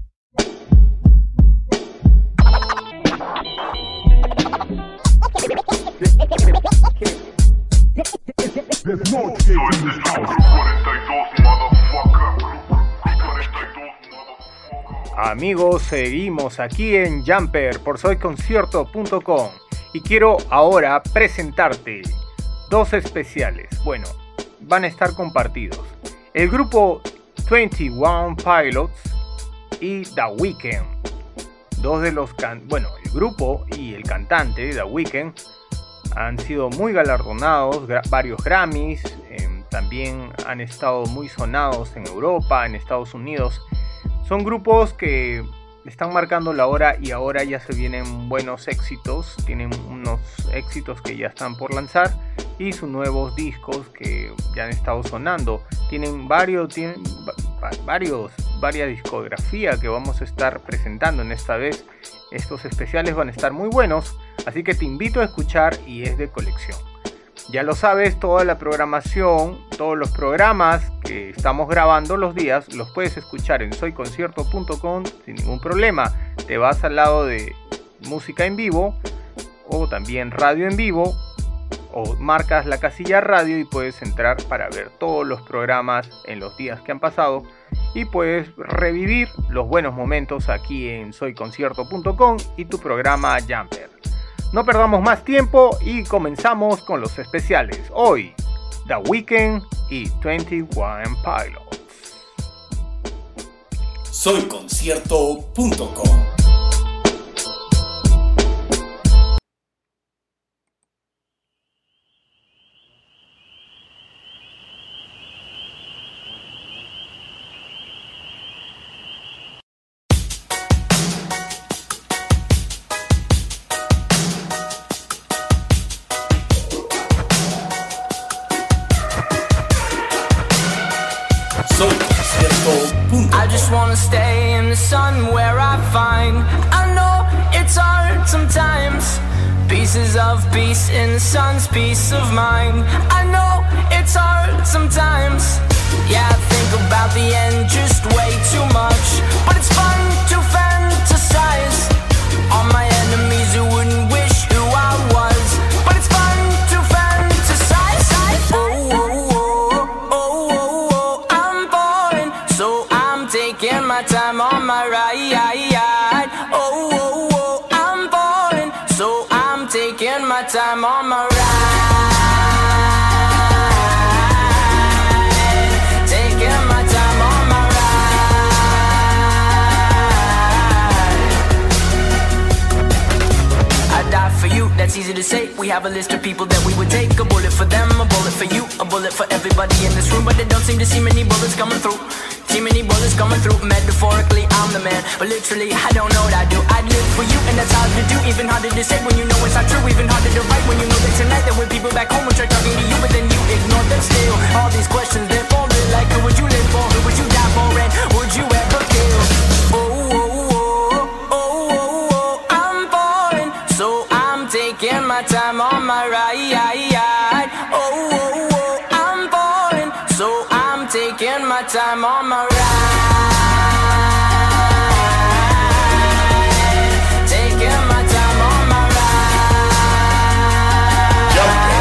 C: Amigos, seguimos aquí en Jumper por soy concierto punto com y quiero ahora presentarte dos especiales. Bueno, van a estar compartidos. El grupo veintiuno Pilots y The Weeknd. Dos de los can bueno, el grupo y el cantante The Weeknd han sido muy galardonados, gra varios Grammys, eh, también han estado muy sonados en Europa, en Estados Unidos. Son grupos que están marcando la hora y ahora ya se vienen buenos éxitos, tienen unos éxitos que ya están por lanzar y sus nuevos discos que ya han estado sonando. Tienen varios, tienen varios, varias discografías que vamos a estar presentando en esta vez. Estos especiales van a estar muy buenos, así que te invito a escuchar y es de colección. Ya lo sabes, toda la programación, todos los programas que estamos grabando los días, los puedes escuchar en soy concierto punto com sin ningún problema. Te vas al lado de música en vivo o también radio en vivo o marcas la casilla radio y puedes entrar para ver todos los programas en los días que han pasado y puedes revivir los buenos momentos aquí en soy concierto punto com y tu programa Jumper. No perdamos más tiempo y comenzamos con los especiales. Hoy, The Weeknd y veintiuno Pilots.
B: soy concierto punto com.
I: I just wanna stay in the sun where I find I know it's hard sometimes. Pieces of peace in the sun's peace of mind. I know it's hard sometimes. Yeah, I think about the end just way too much, but it's fun to fantasize on my enemies who wouldn't wish who I was, but it's fun to fantasize. Oh, oh, oh, oh, oh, oh, I'm falling, so I'm taking my time on my ride. Oh, oh, oh, I'm falling, so I'm taking my time on my ride. Taking my time on my ride. I die for you, that's easy to say. We have a list of people that we would take. A bullet for them, a bullet for you, a bullet for everybody in this room, but they don't seem to see many bullets coming through.
M: Too many bullets coming through. Metaphorically, I'm the man, but literally, I don't know what I do. I'd live for you, and that's hard to do. Even harder to say when you know it's not true. Even harder to write when you know that tonight there were people back home who tried talking to you, but then you ignore them still. All these questions, they're falling like, who would you live for? Who would you die for? And would you ever kill? Oh, oh, oh, oh, oh, oh, I'm falling, so I'm taking my time on my ride. Oh, oh, oh, I'm falling, so I'm taking my time on my ride. Taking my time on my ride.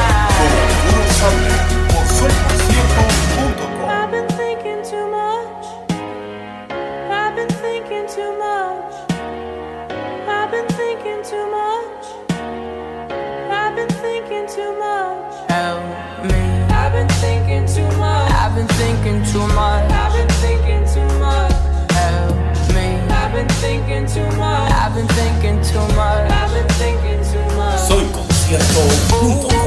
B: Por soy concierto punto com.
I: I've been thinking too much. I've been thinking too much. I've been thinking too much. I've been thinking too much.
M: Help me.
I: I've been thinking too much.
M: I've been thinking too much.
I: I've been thinking too much.
M: Help me.
I: I've been thinking too much.
M: I've been thinking too much.
I: I've been thinking too much.
B: soy concierto punto com.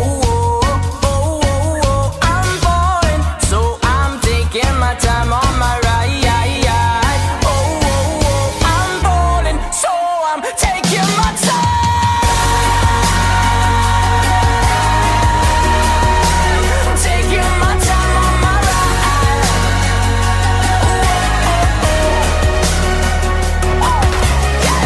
M: I'm falling, so I'm taking my time on my ride. Oh, oh, oh, I'm falling, so I'm taking my time. Taking my time on my ride. Oh, oh, oh, yeah.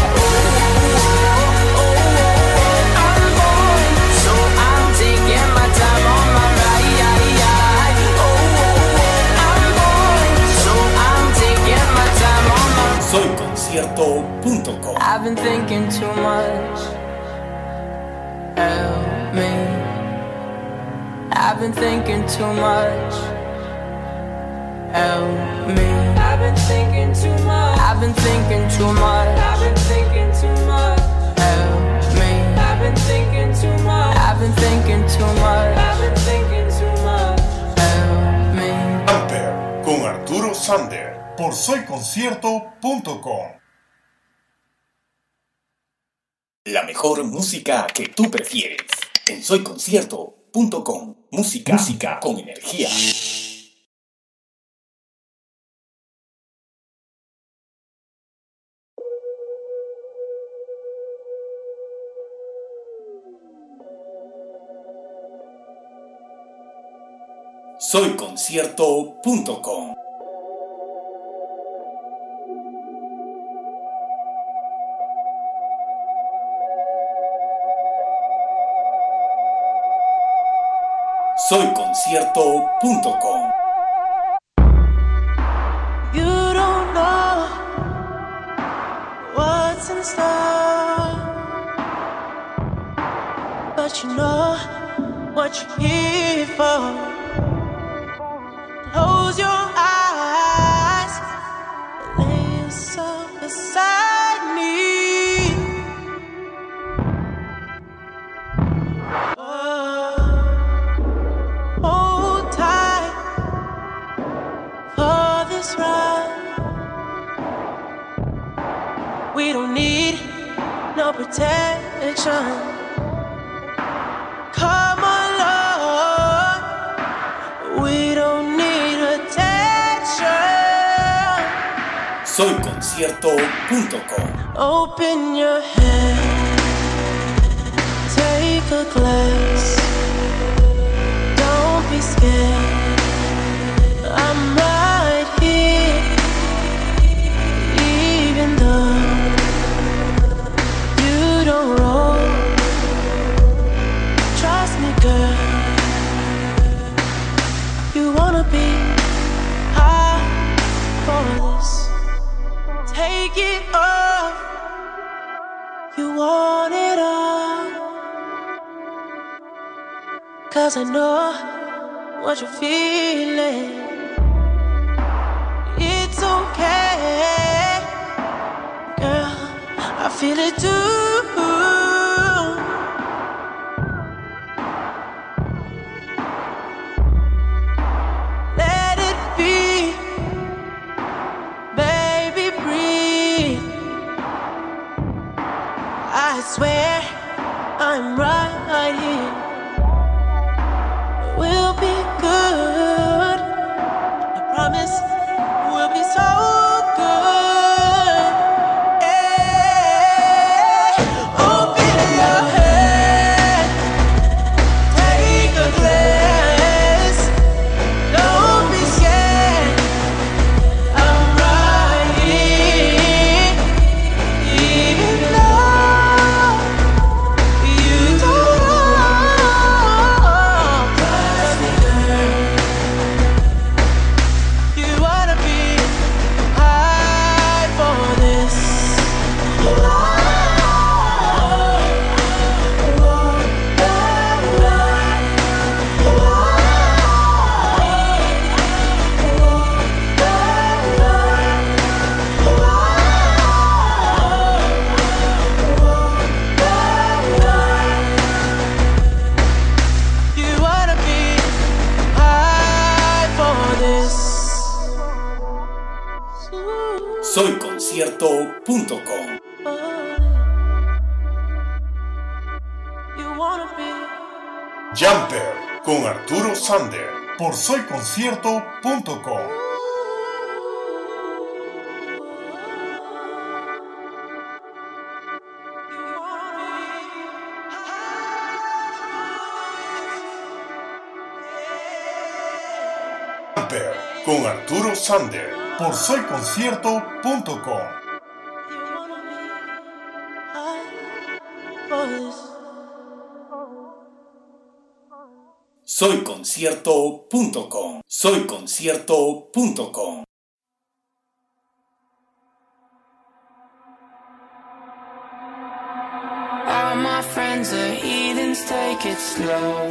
M: I'm falling, so I'm taking my time on my ride. Oh, I'm falling, so I'm taking my time on my ride.
B: soy concierto punto com.
M: I've been thinking too much. Help me. I've been thinking too much. Help me.
I: I've been thinking too much.
M: I've been thinking too much.
I: I've been thinking too much.
M: Help me.
I: I've been thinking too much.
M: I've been thinking too much.
I: I've been thinking too much.
M: Help me.
B: Jumper con Arturo Sander por soy concierto punto com. La mejor música que tú prefieres en soy concierto punto com. Música, música con energía. soy concierto punto com. soy concierto punto com.
I: You don't know what's in store, but you know what you're here for. Close your eyes, lay yourself beside me. Oh, hold tight for this ride. We don't need no protection. Come along, we don't need attention.
B: soy concierto punto com.
I: Open your head, take a glass. Don't be scared, I'm right here. Even though you don't roll, trust me, girl. You wanna be high for this. Take it off. You want it all. 'Cause I know what you're feeling. It's okay, girl, I feel it too. Let it be, baby, breathe. I swear I'm right here. We'll be good, I promise we'll be
B: concierto punto com. Jumper con Arturo Sander por soy concierto punto com. Jumper con Arturo Sander por soy concierto punto com. soy concierto punto com. soy concierto punto com.
I: All my friends are heathens, take it slow.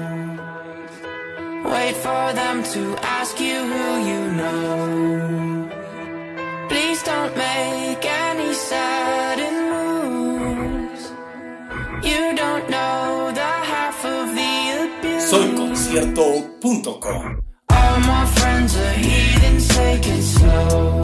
I: Wait for them to ask you who you know. Please don't make any sudden moves. You don't know the half of the abuse.
B: soy concierto punto com.
I: All my friends are heathens, take it slow.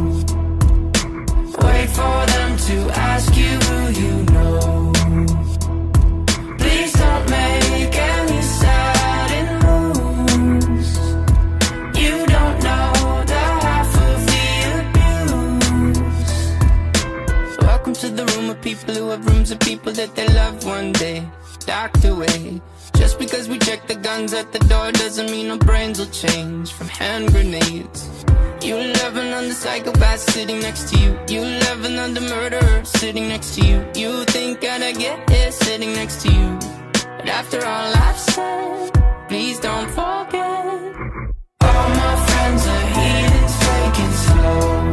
I: Wait for them to ask you who you know. Please don't make any sudden moves. You don't know the half of the abuse. Welcome to the room of people who have rooms of people that they love one day docked away. Just because we check the guns at the door doesn't mean our brains will change from hand grenades. You loving on the psychopath sitting next to you. You loving on the murderer sitting next to you. You think I'd get here sitting next to you. But after all I've said, please don't forget. All my friends are heathens, take it slow.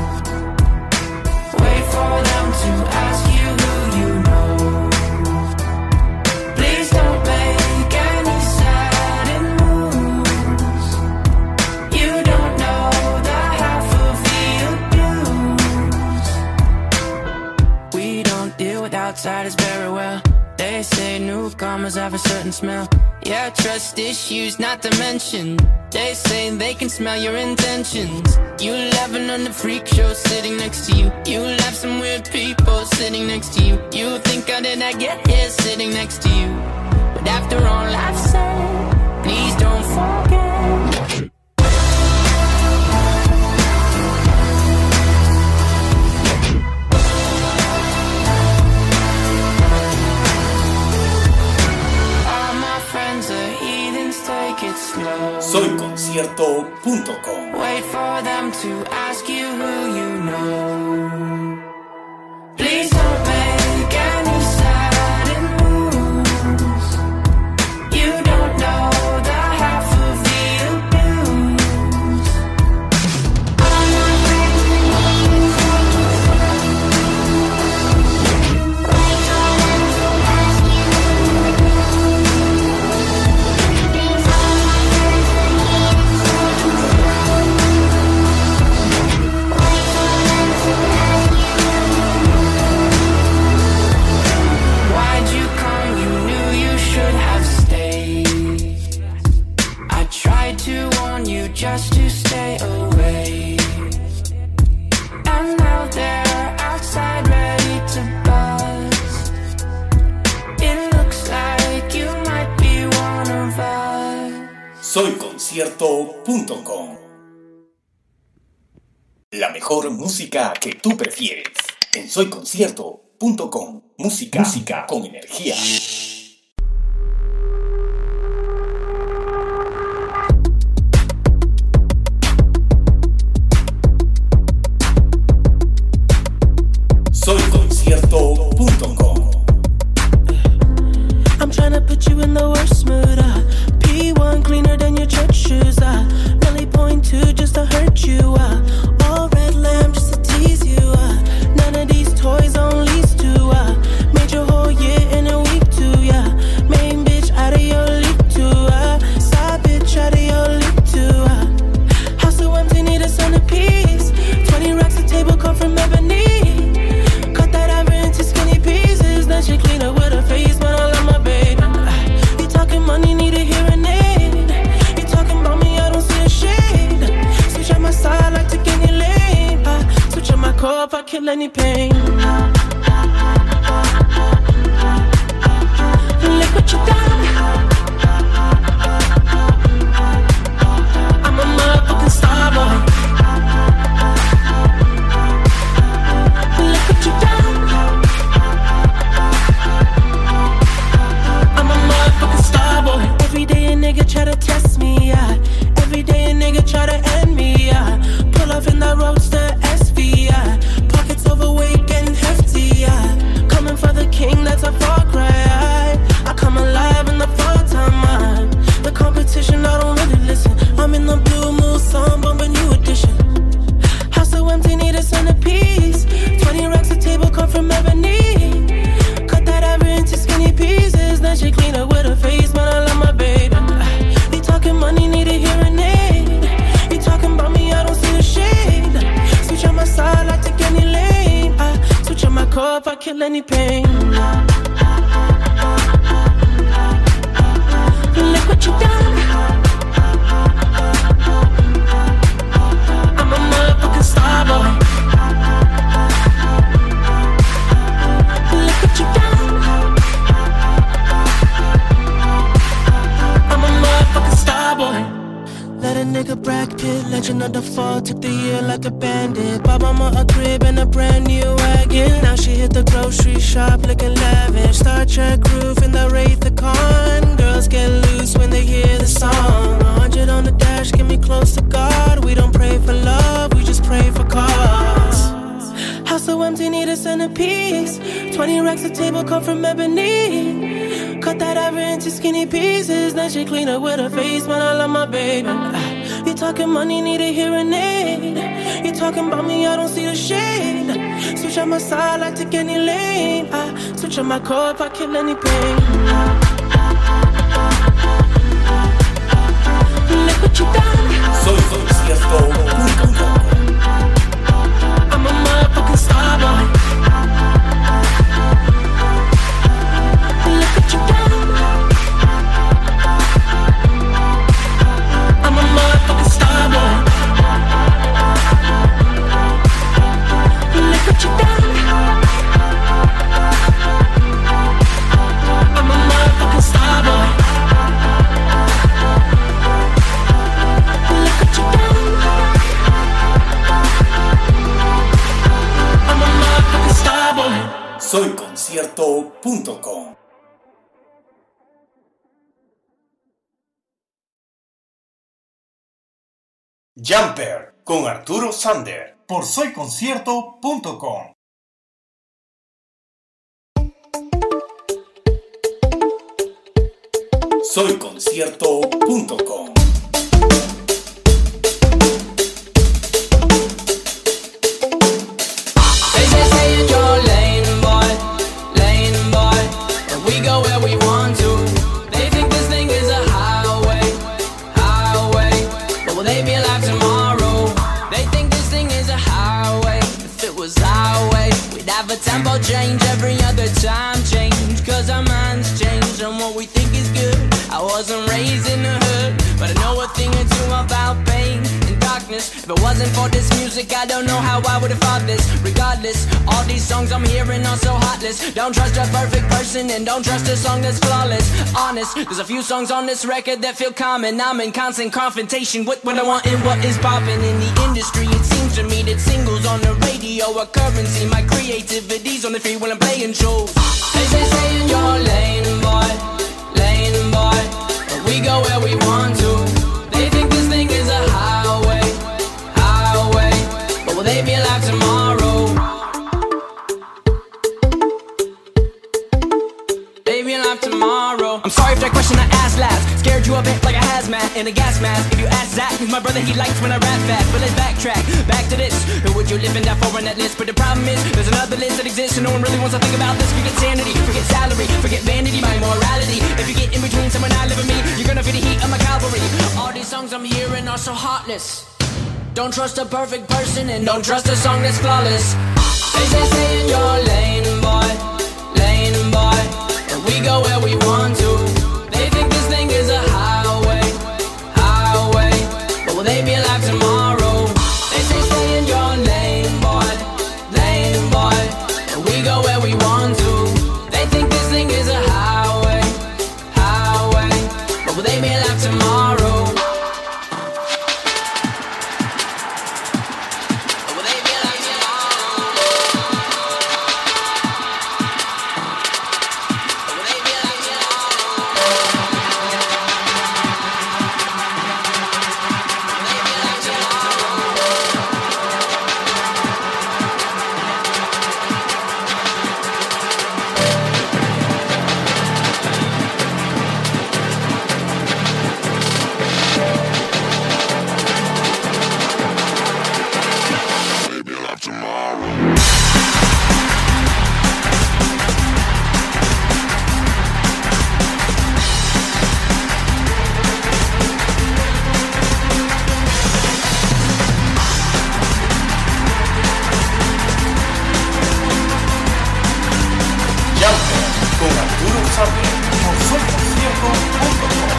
I: Wait for them to ask you who you know. Please don't make any sudden moves. You don't know the half of the abuse. We don't deal with outsiders very well. They say newcomers have a certain smell. Yeah, trust issues not to mention. They say they can smell your intentions. You laughing on the freak show sitting next to you. You laugh some weird people sitting next to you. You think how did I get here sitting next to you? But after all I've said, please don't forget.
B: soy concierto punto com.
I: Wait for them to ask you who you know. Please don't make any sudden moves. You don't know the half of the abuse. All my friends wait for them to ask you who you know. Please why'd you come? You knew you should have stayed. I tried to warn you just to stay away. And now they're outside ready to buzz. It looks like you might be one of us.
B: soy concierto punto com. La mejor música que tú prefieres en soy concierto punto com. Música, música con energía. soy concierto punto com.
N: I'm tryna put you in the worst mood. Uh. P one cleaner than your church shoes. Uh. Really point two just to hurt you. Uh. All red lamb just to tease you. Uh. None of these toys on lease to. Uh. Made your whole year in a week too. Yeah. Main bitch out of your league too. Uh. Side bitch out of your league too. Uh. House so empty, need a centerpiece. Twenty racks a table come from ebony. Cut that ivory into skinny pieces. Then she clean up with her face, but I love my baby. Uh. You talking any pain. Look what you done. I'm a motherfucking star boy. Look what you done. I'm a motherfucking star boy. Let a nigga Brad Pitt, legend of the fall, took the year like a bandit. Bought mama a crib and a brand new wagon. Now she hit the grocery shop looking lavish. Star Trek roof in the Wraith the Con. Girls get loose when they hear the song. A hundred on the dash, get me close to God. We don't pray for love, we just pray for cause. House so empty, need a centerpiece. Twenty racks of table cut from ebony. Cut that ever into skinny pieces. Then she clean up with her face, man, I love my baby. Ah, you talking money, need a hearing aid. You talking about me, I don't see the shade. Switch on my side, I take any lane. I switch on my core if I kill any pain. Look what you done.
B: Soy concierto.
N: I'm a motherfucking star boy. Look what you done. I'm a motherfucking star boy. Look what you done. I'm a motherfucking star boy. Look what you done. I'm a motherfucking star boy.
B: soy concierto punto com. Jumper con Arturo Sander por soy concierto punto com. soy concierto punto com.
M: They say stay in your lane, boy, lane, boy, and we go where we want to. They think this thing is a highway, highway, but will they be alive tomorrow? They think this thing is a highway. If it was our way, we'd have a tempo change every other time change. Cause our minds change and what we think is good. I wasn't raised in the hood, but I know a thing or two about pain and darkness. If it wasn't for this music, I don't know how I would have fought this. Regardless, all these songs I'm hearing are so heartless. Don't trust a perfect person and don't trust a song that's flawless. Honest, there's a few songs on this record that feel common. I'm in constant confrontation with what I want and what is popping in the industry. It seems to me that singles on the radio are currency. My creativity's on the free when I'm playing shows. They say stay in your lane, boy, lane, boy, and we go where we want to. They think this thing is a highway, highway, but will they be alive tomorrow? They be alive tomorrow. I'm sorry if that question I asked last scared you a bit like a hazmat in a gas mask. If you ask Zach, he's my brother, he likes when I rap fast. But let's backtrack, back to this. Who would you live in that for on that list? But the problem is, there's another list that exists and no one really wants to think about this. Forget sanity, forget salary, forget vanity, my morality. If you get in between someone I live and me, you're gonna feel the heat of my cavalry. All these songs I'm hearing are so heartless. Don't trust a perfect person and don't trust a song that's flawless. They say stay in your lane, boy, lane, boy, and we go where we want to. They think this thing is a highway, highway, but will they be alive tomorrow? They say stay in your lane, boy, lane, boy, and we go where we want to. They think this thing is a highway, highway, but will they be alive tomorrow? But will they be alive tomorrow?
B: Sander por soy concierto punto com.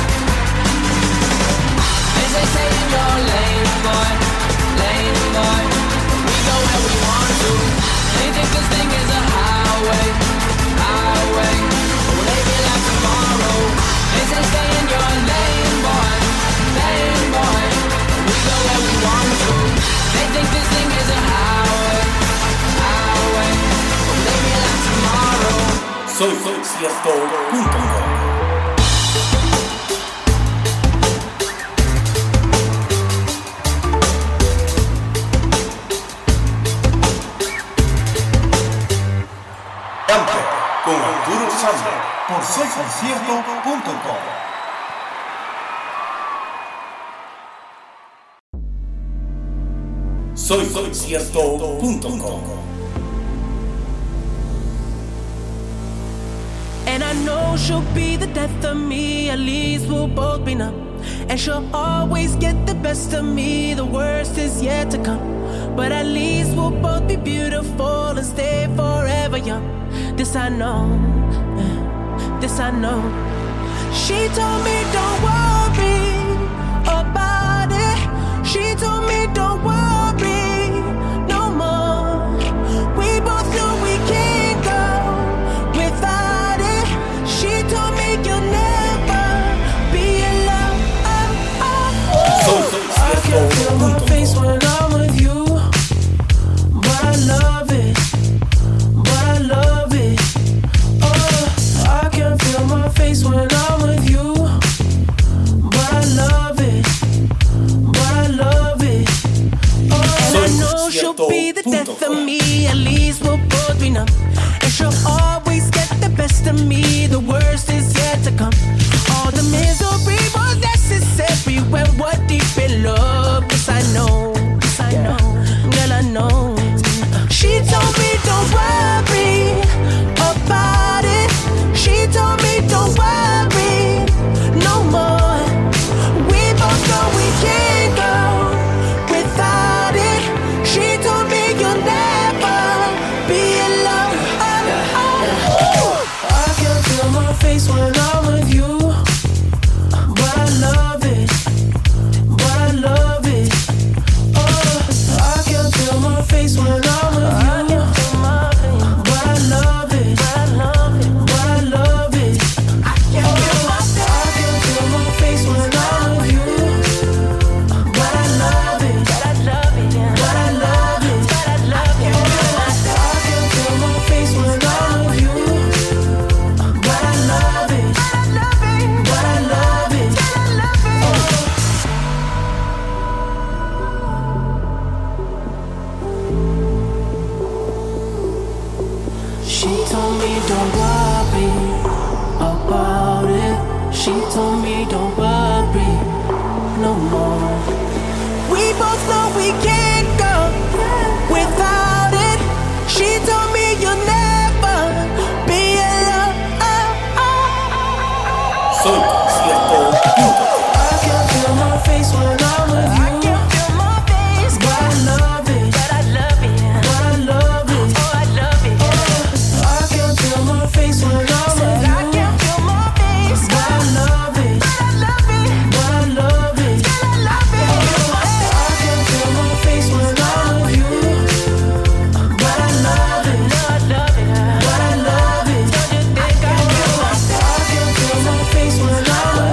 I: As they say in your lane, boy, lane, boy, we go where we want to. They think this thing is a highway, highway, will they be like tomorrow? As they stay in your lane, boy, lane, boy, we go where we want to. They think this thing is a highway, highway, will they be like tomorrow?
B: soy concierto punto com. Con Arturo Sander por soy concierto punto com. soy concierto punto com.
N: And I know she'll be the death of me, at least we'll both be numb. And she'll always get the best of me, the worst is yet to come. But at least we'll both be beautiful and stay forever young. This I know, this I know. She told me don't worry about it. She told me don't worry no more. We both know we can't go without it. She told me you'll never be alone. I can feel my face when I'm with you, but I love it, but I love it. Oh, I can feel my face when I'm with you, but I love it, but I love it. Oh, and I know she'll be the death of me, at least we'll both be numb. And she'll always get the best of me, the worst is yet to come. All the misery was necessary when we're deep in love. Yes, I know, yes, I know, girl, I know. She told me don't worry about it. She told me don't worry no more. We both know we can't go without it. She told me you'll never be alone. I can feel my face when I'm with you, but I love it, but I love it. Oh, I can feel my face when I'm with you, but I love it, but I love it. I can feel my face when I'm with you, but I love it, but I love it, but I love it. I can feel my face when I'm with you, but I love it, but I love it. She told me don't worry about it. She told me don't worry no more. We both know we can't go without it. She told me you'll never be alone.
B: soy concierto punto com.
N: I can feel my face when I'm with you. I can feel my face, but I love it, but I love it, but I love it. Oh, I love it. I can feel my face when I'm with you. I can feel my face, but I love it, but I love it, but I love it. I can feel my face when I'm with you, but I love it, but I love it. I can feel my face when I'm with you, but I love it, but I love it.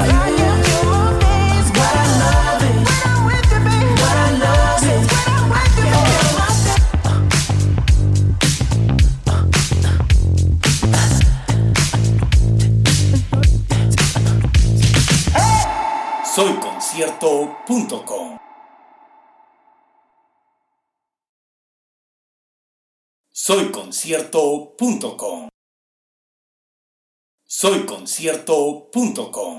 B: soy concierto punto com. soy concierto punto com. soy concierto punto com.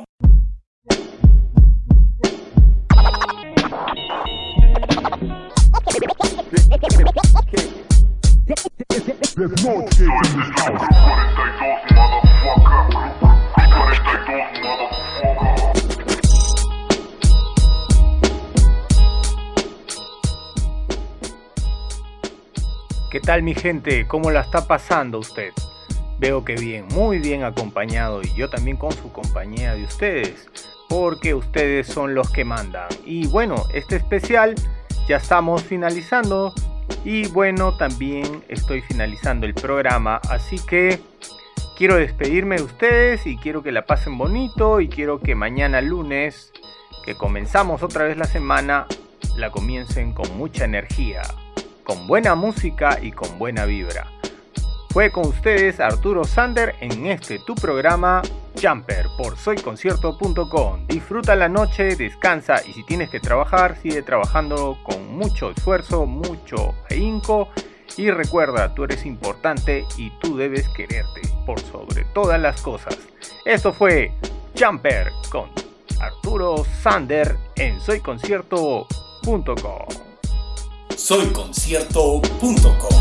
C: ¿Qué tal mi gente? ¿Cómo la está pasando usted? Veo que bien, muy bien acompañado, y yo también con su compañía de ustedes, porque ustedes son los que mandan. Y bueno, este especial ya estamos finalizando, y bueno, también estoy finalizando el programa, así que quiero despedirme de ustedes y quiero que la pasen bonito, y quiero que mañana lunes, que comenzamos otra vez la semana, la comiencen con mucha energía, con buena música y con buena vibra. Fue con ustedes Arturo Sander en este tu programa Jumper por soy concierto punto com. Disfruta la noche, descansa, y si tienes que trabajar, sigue trabajando con mucho esfuerzo, mucho ahínco, y recuerda, tú eres importante y tú debes quererte por sobre todas las cosas. Esto fue Jumper con Arturo Sander en soy concierto punto com.
B: soy concierto punto com.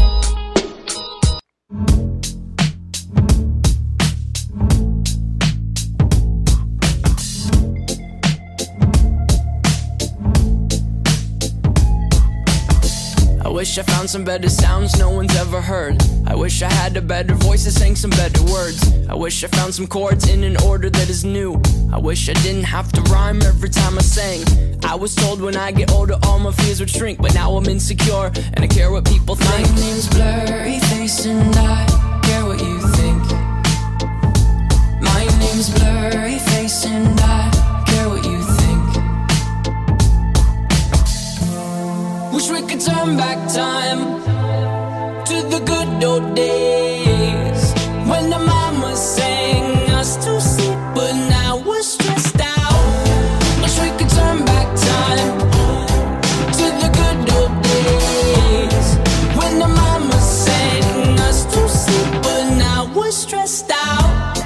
M: I wish I found some better sounds no one's ever heard. I wish I had a better voice that sang some better words. I wish I found some chords in an order that is new. I wish I didn't have to rhyme every time I sang. I was told when I get older all my fears would shrink, but now I'm insecure and I care what people think. My name's Blurryface and I care what you think. My name's Blurryface and I care what you think. Wish we could turn back time to the good old days when the mama sang us to sleep, but now we're stressed out. Wish we could turn back time to the good old days when the mama sang us to sleep, but now we're stressed out.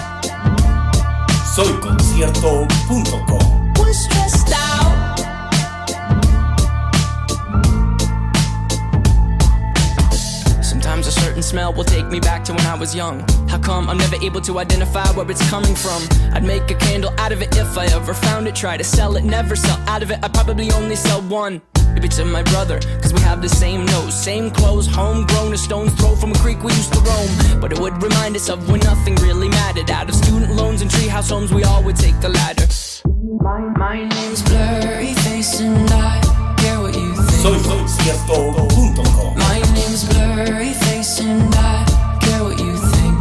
B: soy concierto punto com.
M: We're stressed out. Sometimes a certain smell will take me back to when I was young. How come I'm never able to identify where it's coming from? I'd make a candle out of it if I ever found it. Try to sell it, never sell out of it. I'd probably only sell one. Maybe to my brother, cause we have the same nose, same clothes, homegrown, a stone's throw from a creek we used to roam. But it would remind us of when nothing really mattered. Out of student loans and treehouse homes, we all would take the ladder. My, my name's Blurryface and I care what you think.
B: soy concierto punto com.
M: My name's Blurryface and I care what you think.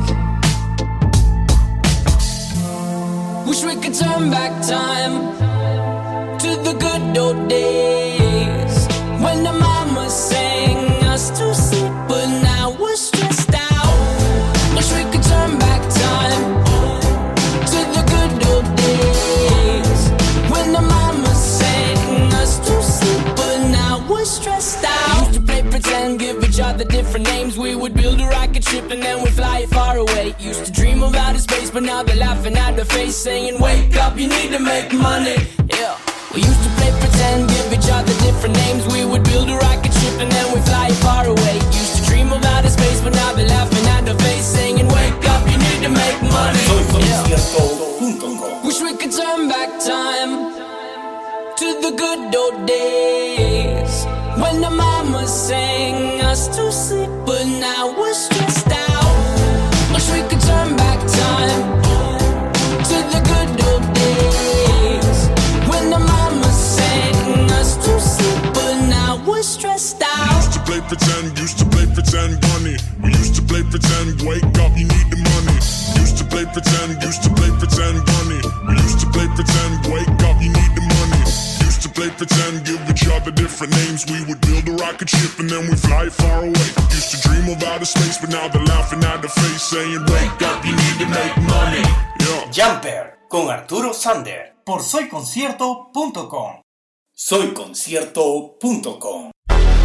M: Wish we could turn back time to the good old days when the mama sang us to sleep, but now we're stressed out. Wish we could turn back time to the good old days when the mama sang us to sleep, but now we're stressed out. Used to play pretend, give each other different names. We would build a rocket ship and then we'd fly it far away. Used to dream of outer space, but now they're laughing at the face, saying, wake up, you need to make money. Yeah. We used to play pretend, give each other different names. We would build a rocket ship and then we'd fly it far away. Used to dream of outer space, but now they're laughing at the face, saying, wake up, you need to make money.
B: soy concierto punto com.
M: Wish we could turn back time to the good old days when the mama sang us to sleep, but now we're stressed out. Wish we could turn back time to the good old days when the mama sang us to sleep, but now we're stressed out.
F: Used to play pretend, used to play pretend bunny. We used to play pretend, wake up, you need the money. Used to play pretend, used to play pretend bunny. We used to play pretend, wake up, you need the money. Used to play pretend, give each other different names. We would build a rocket ship and then we fly far away. Used to dream of outer space, but now they're laughing at the face, saying, wake up, you need to make money. Yeah.
B: Jumper con Arturo Sander por soy concierto punto com. soy concierto punto com.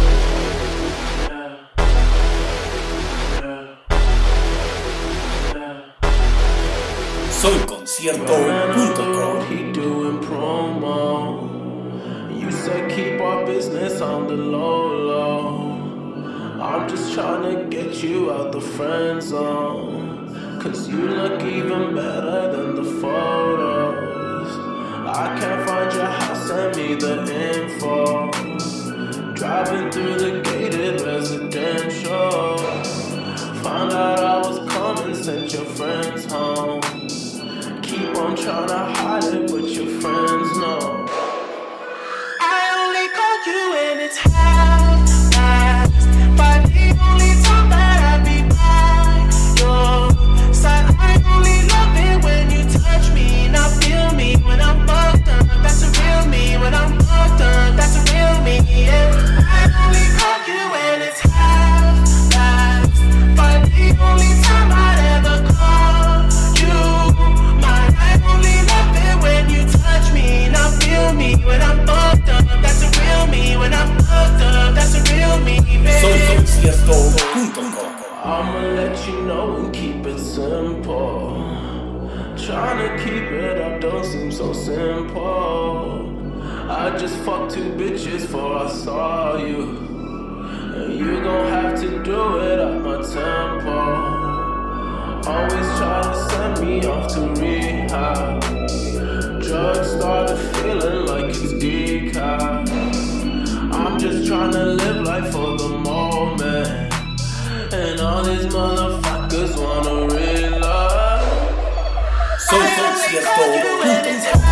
B: soy concierto punto com.
O: He doing promo. You said keep our business on the low low. I'm just trying to get you out the friend zone, cause you look even better than the photos. I can't find your house, send me the info. Driving through the gated residential, found out I was coming sent your friends home. Keep on trying to hide it, but your friends know.
N: I only call you when it's half past, but the only time that I be by your side. I only love it when you touch me, not feel me when I'm fucked up. That's a real me when I'm fucked up. That's a real me. Yeah. I only call you when it's half past, but the only time I'd ever call you mine. I only love it when you touch me, not feel me when I'm fucked up. That's a real me when I'm fucked up. That's a real me, baby.
B: soy concierto punto com.
O: I'ma let you know and keep it simple. Trying to keep it up don't seem so simple. I just fucked two bitches before I saw you, and you gon' have to do it at my tempo. Always try to send me off to rehab. Drugs started feeling like it's decaf. I'm just trying to live life for the moment, and all these motherfuckers wanna realize.
B: soy concierto punto com.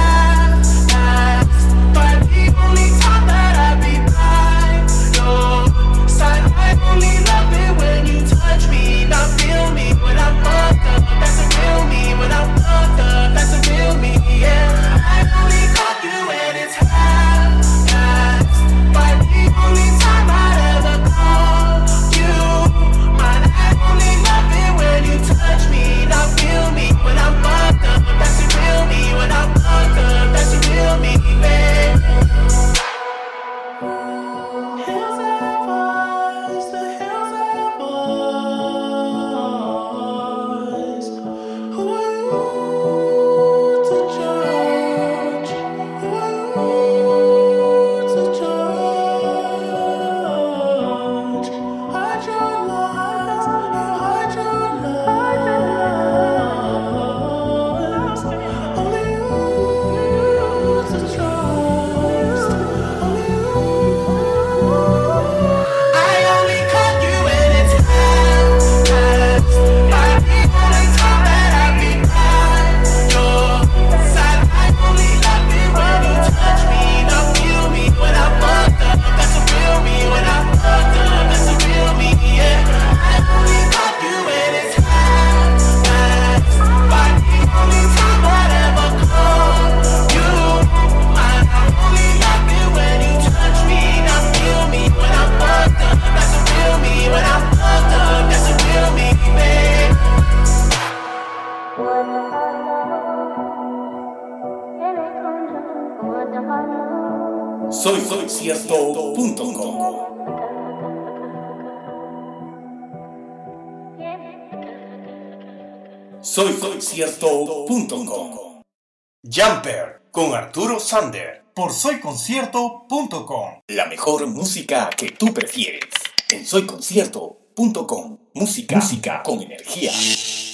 N: But the only time that I be by your side, I only love it when you touch me, not feel me when I'm fucked up. That's a real me when I'm fucked up. That's a real me, yeah. I only call you when it's half past, but the only time I'd ever call you mine. I only love it when you touch me, not feel me when I'm fucked up. That's a real me when I'm fucked up. That's a real me, babe. Hills have eyes, the hills have eyes. Who are you to judge? Who are you to judge? Hide your lies, you hide your lies. Only you to trust. Only you. I only call you when it's half past. Like the only time that I be by your side. I only love it when you touch me, not feel me when I'm fucked up. That's a real me when I'm fucked up. That's a real me, yeah. I only call you when it's half past. Like the only time I'd ever call you mine. I only love it when you touch me, not feel me when I'm fucked up. That's a real me when I'm fucked up. That's a real me, babe.
B: soy concierto punto com. soy concierto punto com. Jumper con Arturo Sander por soy concierto punto com. La mejor música que tú prefieres en soy concierto punto com. Música, música con energía.